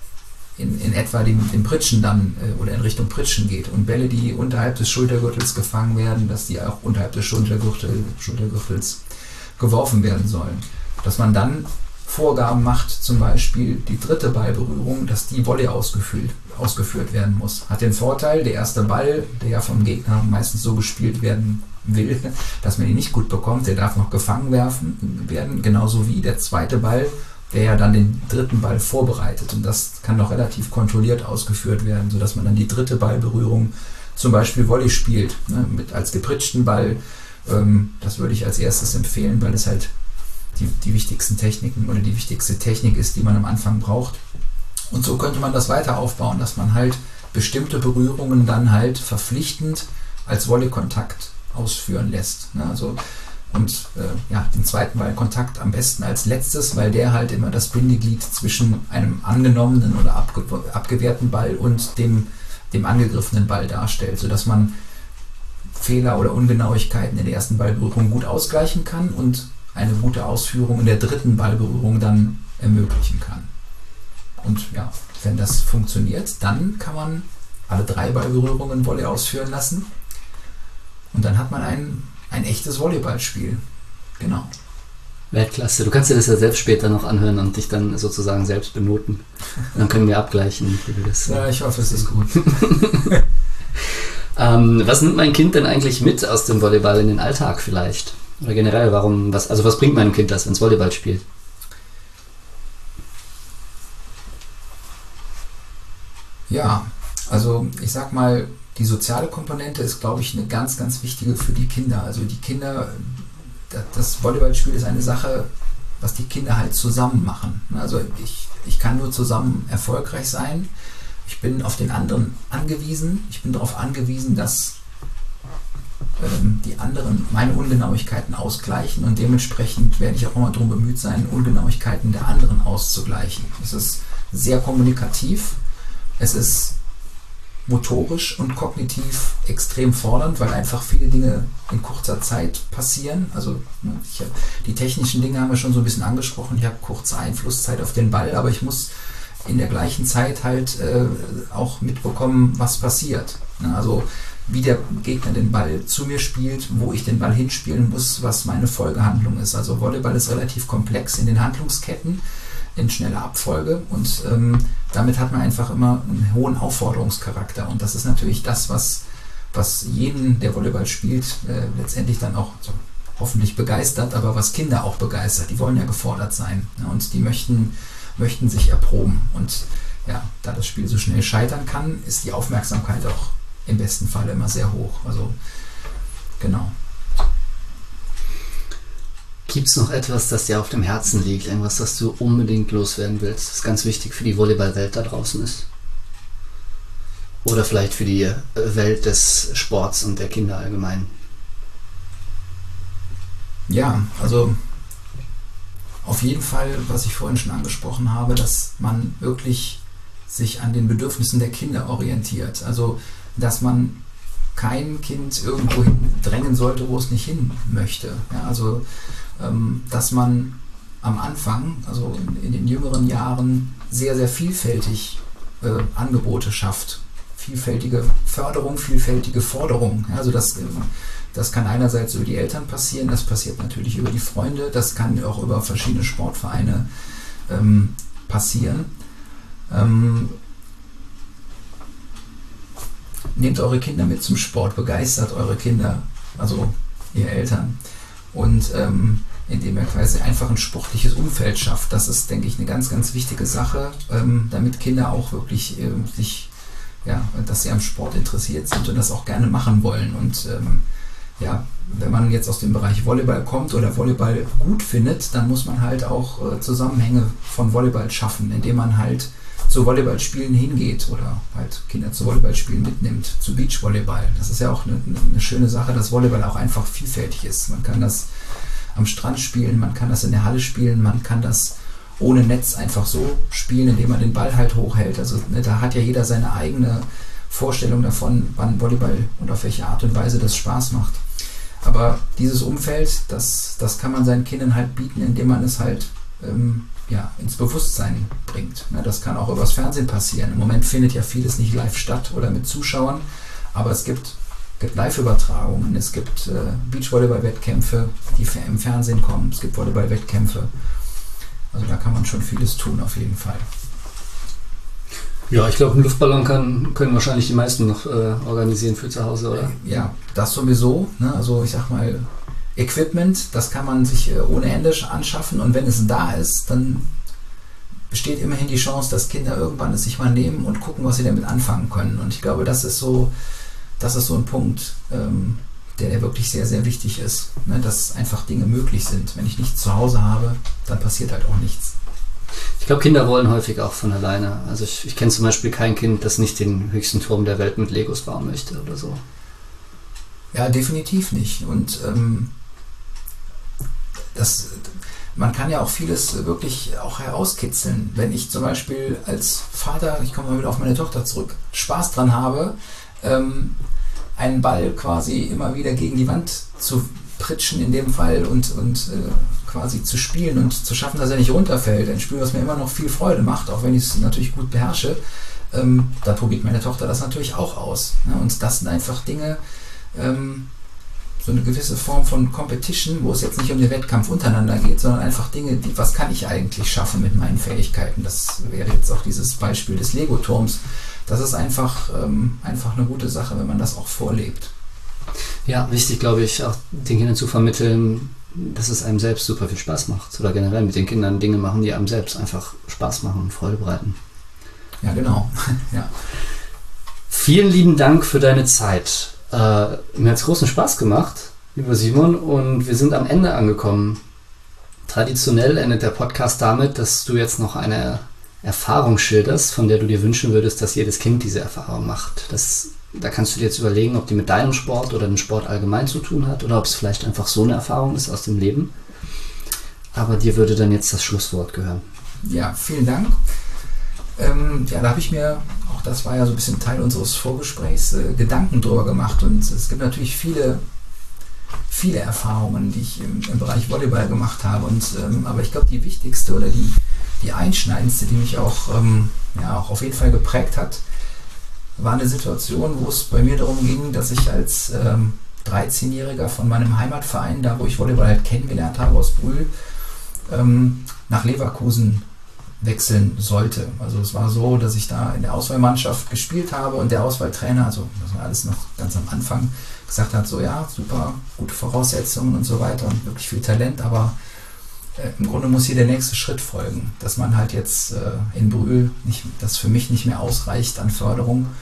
in, in etwa dem, dem Pritschen dann äh, oder in Richtung Pritschen geht. Und Bälle, die unterhalb des Schultergürtels gefangen werden, dass die auch unterhalb des Schultergürtel, Schultergürtels geworfen werden sollen. Dass man dann Vorgaben macht, zum Beispiel die dritte Ballberührung, dass die Volley ausgeführt, ausgeführt werden muss. Hat den Vorteil, der erste Ball, der ja vom Gegner meistens so gespielt werden will, dass man ihn nicht gut bekommt, der darf noch gefangen werfen, werden, genauso wie der zweite Ball, der ja dann den dritten Ball vorbereitet. Und das kann noch relativ kontrolliert ausgeführt werden, sodass man dann die dritte Ballberührung zum Beispiel Volley spielt, ne, mit als gepritschten Ball. Ähm, das würde ich als erstes empfehlen, weil es halt Die, die wichtigsten Techniken oder die wichtigste Technik ist, die man am Anfang braucht. Und so könnte man das weiter aufbauen, dass man halt bestimmte Berührungen dann halt verpflichtend als Volley-Kontakt ausführen lässt. Ne? Also, und äh, ja, den zweiten Ballkontakt am besten als letztes, weil der halt immer das Bindeglied zwischen einem angenommenen oder abge abgewehrten Ball und dem, dem angegriffenen Ball darstellt, sodass man Fehler oder Ungenauigkeiten in der ersten Ballberührung gut ausgleichen kann und eine gute Ausführung in der dritten Ballberührung dann ermöglichen kann. Und ja, wenn das funktioniert, dann kann man alle drei Ballberührungen Volley ausführen lassen und dann hat man ein, ein echtes Volleyballspiel. Genau. Weltklasse. Du kannst dir das ja selbst später noch anhören und dich dann sozusagen selbst benoten. Dann können wir abgleichen, wie du das... Ja, ich hoffe, es ist gut. ähm, was nimmt mein Kind denn eigentlich mit aus dem Volleyball in den Alltag vielleicht? Oder generell, warum, was, also was bringt meinem Kind das, wenn es Volleyball spielt? Ja, also ich sag mal, die soziale Komponente ist, glaube ich, eine ganz, ganz wichtige für die Kinder. Also die Kinder, das Volleyballspiel ist eine Sache, was die Kinder halt zusammen machen. Also ich, ich kann nur zusammen erfolgreich sein. Ich bin auf den anderen angewiesen. Ich bin darauf angewiesen, dass die anderen meine Ungenauigkeiten ausgleichen und dementsprechend werde ich auch immer darum bemüht sein, Ungenauigkeiten der anderen auszugleichen. Es ist sehr kommunikativ, es ist motorisch und kognitiv extrem fordernd, weil einfach viele Dinge in kurzer Zeit passieren. Also ich hab, die technischen Dinge haben wir schon so ein bisschen angesprochen, ich habe kurze Einflusszeit auf den Ball, aber ich muss in der gleichen Zeit halt äh, auch mitbekommen, was passiert. Also wie der Gegner den Ball zu mir spielt, wo ich den Ball hinspielen muss, was meine Folgehandlung ist. Also Volleyball ist relativ komplex in den Handlungsketten, in schneller Abfolge und ähm, damit hat man einfach immer einen hohen Aufforderungscharakter und das ist natürlich das, was, was jeden, der Volleyball spielt, äh, letztendlich dann auch so hoffentlich begeistert, aber was Kinder auch begeistert. Die wollen ja gefordert sein, ja, und die möchten, möchten sich erproben und ja, da das Spiel so schnell scheitern kann, ist die Aufmerksamkeit auch im besten Fall immer sehr hoch. Also, genau. Gibt es noch etwas, das dir auf dem Herzen liegt? Irgendwas, das du unbedingt loswerden willst, das ganz wichtig für die Volleyballwelt da draußen ist? Oder vielleicht für die Welt des Sports und der Kinder allgemein? Ja, also auf jeden Fall, was ich vorhin schon angesprochen habe, dass man wirklich sich an den Bedürfnissen der Kinder orientiert. Also, dass man kein Kind irgendwo hin drängen sollte, wo es nicht hin möchte. Ja, also, ähm, dass man am Anfang, also in, in den jüngeren Jahren, sehr, sehr vielfältig äh, Angebote schafft. Vielfältige Förderung, vielfältige Forderung. Ja, also das, das kann einerseits über die Eltern passieren, das passiert natürlich über die Freunde, das kann auch über verschiedene Sportvereine ähm, passieren. Ähm, nehmt eure Kinder mit zum Sport, begeistert eure Kinder, also ihr Eltern. Und ähm, indem ihr quasi einfach ein sportliches Umfeld schafft. Das ist, denke ich, eine ganz, ganz wichtige Sache, ähm, damit Kinder auch wirklich äh, sich, ja, dass sie am Sport interessiert sind und das auch gerne machen wollen. Und ähm, ja, wenn man jetzt aus dem Bereich Volleyball kommt oder Volleyball gut findet, dann muss man halt auch äh, Zusammenhänge von Volleyball schaffen, indem man halt zu Volleyballspielen hingeht oder halt Kinder zu Volleyballspielen mitnimmt, zu Beachvolleyball. Das ist ja auch eine, eine schöne Sache, dass Volleyball auch einfach vielfältig ist. Man kann das am Strand spielen, man kann das in der Halle spielen, man kann das ohne Netz einfach so spielen, indem man den Ball halt hochhält. Also ne, da hat ja jeder seine eigene Vorstellung davon, wann Volleyball und auf welche Art und Weise das Spaß macht. Aber dieses Umfeld, das, das kann man seinen Kindern halt bieten, indem man es halt ähm, ja, ins Bewusstsein bringt. Ja, das kann auch übers Fernsehen passieren. Im Moment findet ja vieles nicht live statt oder mit Zuschauern, aber es gibt, gibt Live-Übertragungen, es gibt äh, Beachvolleyball-Wettkämpfe, die im Fernsehen kommen, es gibt Volleyball-Wettkämpfe. Also da kann man schon vieles tun, auf jeden Fall. Ja, ich glaube, einen Luftballon kann, können wahrscheinlich die meisten noch äh, organisieren für zu Hause, oder? Ja, das sowieso. Ne? Also ich sag mal, Equipment, das kann man sich äh, ohne Ende anschaffen und wenn es da ist, dann besteht immerhin die Chance, dass Kinder irgendwann es sich mal nehmen und gucken, was sie damit anfangen können. Und ich glaube, das ist so, das ist so ein Punkt, ähm, der, der wirklich sehr, sehr wichtig ist, ne? Dass einfach Dinge möglich sind. Wenn ich nichts zu Hause habe, dann passiert halt auch nichts. Ich glaube, Kinder wollen häufig auch von alleine. Also ich, ich kenne zum Beispiel kein Kind, das nicht den höchsten Turm der Welt mit Legos bauen möchte oder so. Ja, definitiv nicht. Und ähm, das, man kann ja auch vieles wirklich auch herauskitzeln. Wenn ich zum Beispiel als Vater, ich komme mal wieder auf meine Tochter zurück, Spaß dran habe, ähm, einen Ball quasi immer wieder gegen die Wand zu pritschen in dem Fall und, und äh, quasi zu spielen und zu schaffen, dass er nicht runterfällt. Ein Spiel, was mir immer noch viel Freude macht, auch wenn ich es natürlich gut beherrsche. Ähm, da probiert meine Tochter das natürlich auch aus. Ne? Und das sind einfach Dinge, ähm, so eine gewisse Form von Competition, wo es jetzt nicht um den Wettkampf untereinander geht, sondern einfach Dinge, die, was kann ich eigentlich schaffen mit meinen Fähigkeiten. Das wäre jetzt auch dieses Beispiel des Lego-Turms. Das ist einfach, ähm, einfach eine gute Sache, wenn man das auch vorlebt. Ja, wichtig, glaube ich, auch den Kindern zu vermitteln, dass es einem selbst super viel Spaß macht. Oder generell mit den Kindern Dinge machen, die einem selbst einfach Spaß machen und Freude bereiten. Ja, genau. Ja. Vielen lieben Dank für deine Zeit. Äh, mir hat es großen Spaß gemacht, lieber Simon, und wir sind am Ende angekommen. Traditionell endet der Podcast damit, dass du jetzt noch eine Erfahrung schilderst, von der du dir wünschen würdest, dass jedes Kind diese Erfahrung macht. Das, da kannst du dir jetzt überlegen, ob die mit deinem Sport oder dem Sport allgemein zu tun hat oder ob es vielleicht einfach so eine Erfahrung ist aus dem Leben. Aber dir würde dann jetzt das Schlusswort gehören. Ja, vielen Dank. Ähm, ja, da habe ich mir, auch das war ja so ein bisschen Teil unseres Vorgesprächs, äh, Gedanken drüber gemacht. Und es gibt natürlich viele, viele Erfahrungen, die ich im, im Bereich Volleyball gemacht habe. Und, ähm, aber ich glaube, die wichtigste oder die, die einschneidendste, die mich auch, ähm, ja, auch auf jeden Fall geprägt hat, war eine Situation, wo es bei mir darum ging, dass ich als ähm, dreizehnjähriger von meinem Heimatverein, da wo ich Volleyball halt kennengelernt habe, aus Brühl, ähm, nach Leverkusen wechseln sollte. Also es war so, dass ich da in der Auswahlmannschaft gespielt habe und der Auswahltrainer, also das war alles noch ganz am Anfang, gesagt hat, so ja, super, gute Voraussetzungen und so weiter und wirklich viel Talent, aber äh, im Grunde muss hier der nächste Schritt folgen, dass man halt jetzt äh, in Brühl, nicht, das für mich nicht mehr ausreicht an Förderung,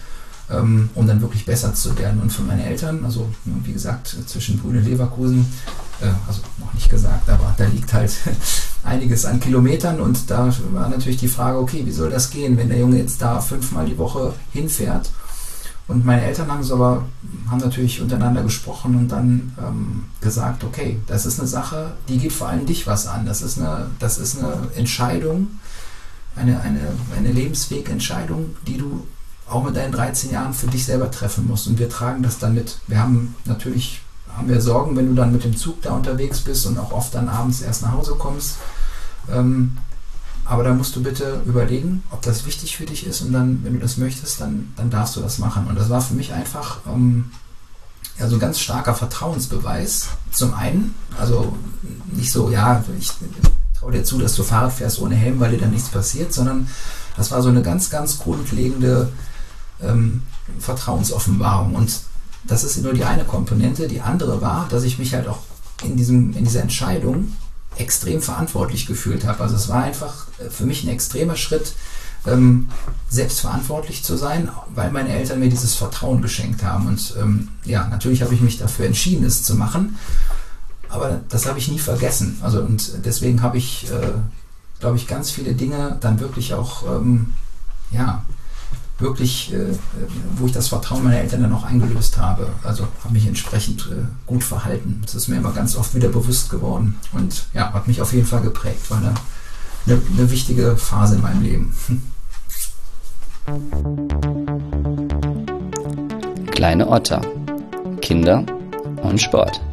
ähm, um dann wirklich besser zu werden. Und für meine Eltern, also wie gesagt, zwischen Brühl und Leverkusen, äh, also noch nicht gesagt, aber da liegt halt einiges an Kilometern und da war natürlich die Frage, okay, wie soll das gehen, wenn der Junge jetzt da fünfmal die Woche hinfährt? Und meine Eltern haben so aber, haben natürlich untereinander gesprochen und dann ähm, gesagt, okay, das ist eine Sache, die geht vor allem dich was an. Das ist eine, das ist eine Entscheidung, eine, eine, eine Lebenswegentscheidung, die du auch mit deinen dreizehn Jahren für dich selber treffen musst. Und wir tragen das dann mit. Wir haben natürlich, haben wir Sorgen, wenn du dann mit dem Zug da unterwegs bist und auch oft dann abends erst nach Hause kommst. Ähm, Aber da musst du bitte überlegen, ob das wichtig für dich ist und dann, wenn du das möchtest, dann, dann darfst du das machen. Und das war für mich einfach ähm, ja, so ein ganz starker Vertrauensbeweis. Zum einen, also nicht so, ja, ich traue dir zu, dass du Fahrrad fährst ohne Helm, weil dir dann nichts passiert, sondern das war so eine ganz, ganz grundlegende ähm, Vertrauensoffenbarung. Und das ist nur die eine Komponente. Die andere war, dass ich mich halt auch in, diesem, in dieser Entscheidung extrem verantwortlich gefühlt habe. Also es war einfach für mich ein extremer Schritt, ähm, selbstverantwortlich zu sein, weil meine Eltern mir dieses Vertrauen geschenkt haben. Und ähm, ja, natürlich habe ich mich dafür entschieden, es zu machen, aber das habe ich nie vergessen. Also und deswegen habe ich, äh, glaube ich, ganz viele Dinge dann wirklich auch, ähm, ja, wirklich, äh, wo ich das Vertrauen meiner Eltern dann auch eingelöst habe. Also habe mich entsprechend äh, gut verhalten. Das ist mir immer ganz oft wieder bewusst geworden. Und ja, hat mich auf jeden Fall geprägt. War eine, eine, eine wichtige Phase in meinem Leben. Kleine Otter. Kinder und Sport.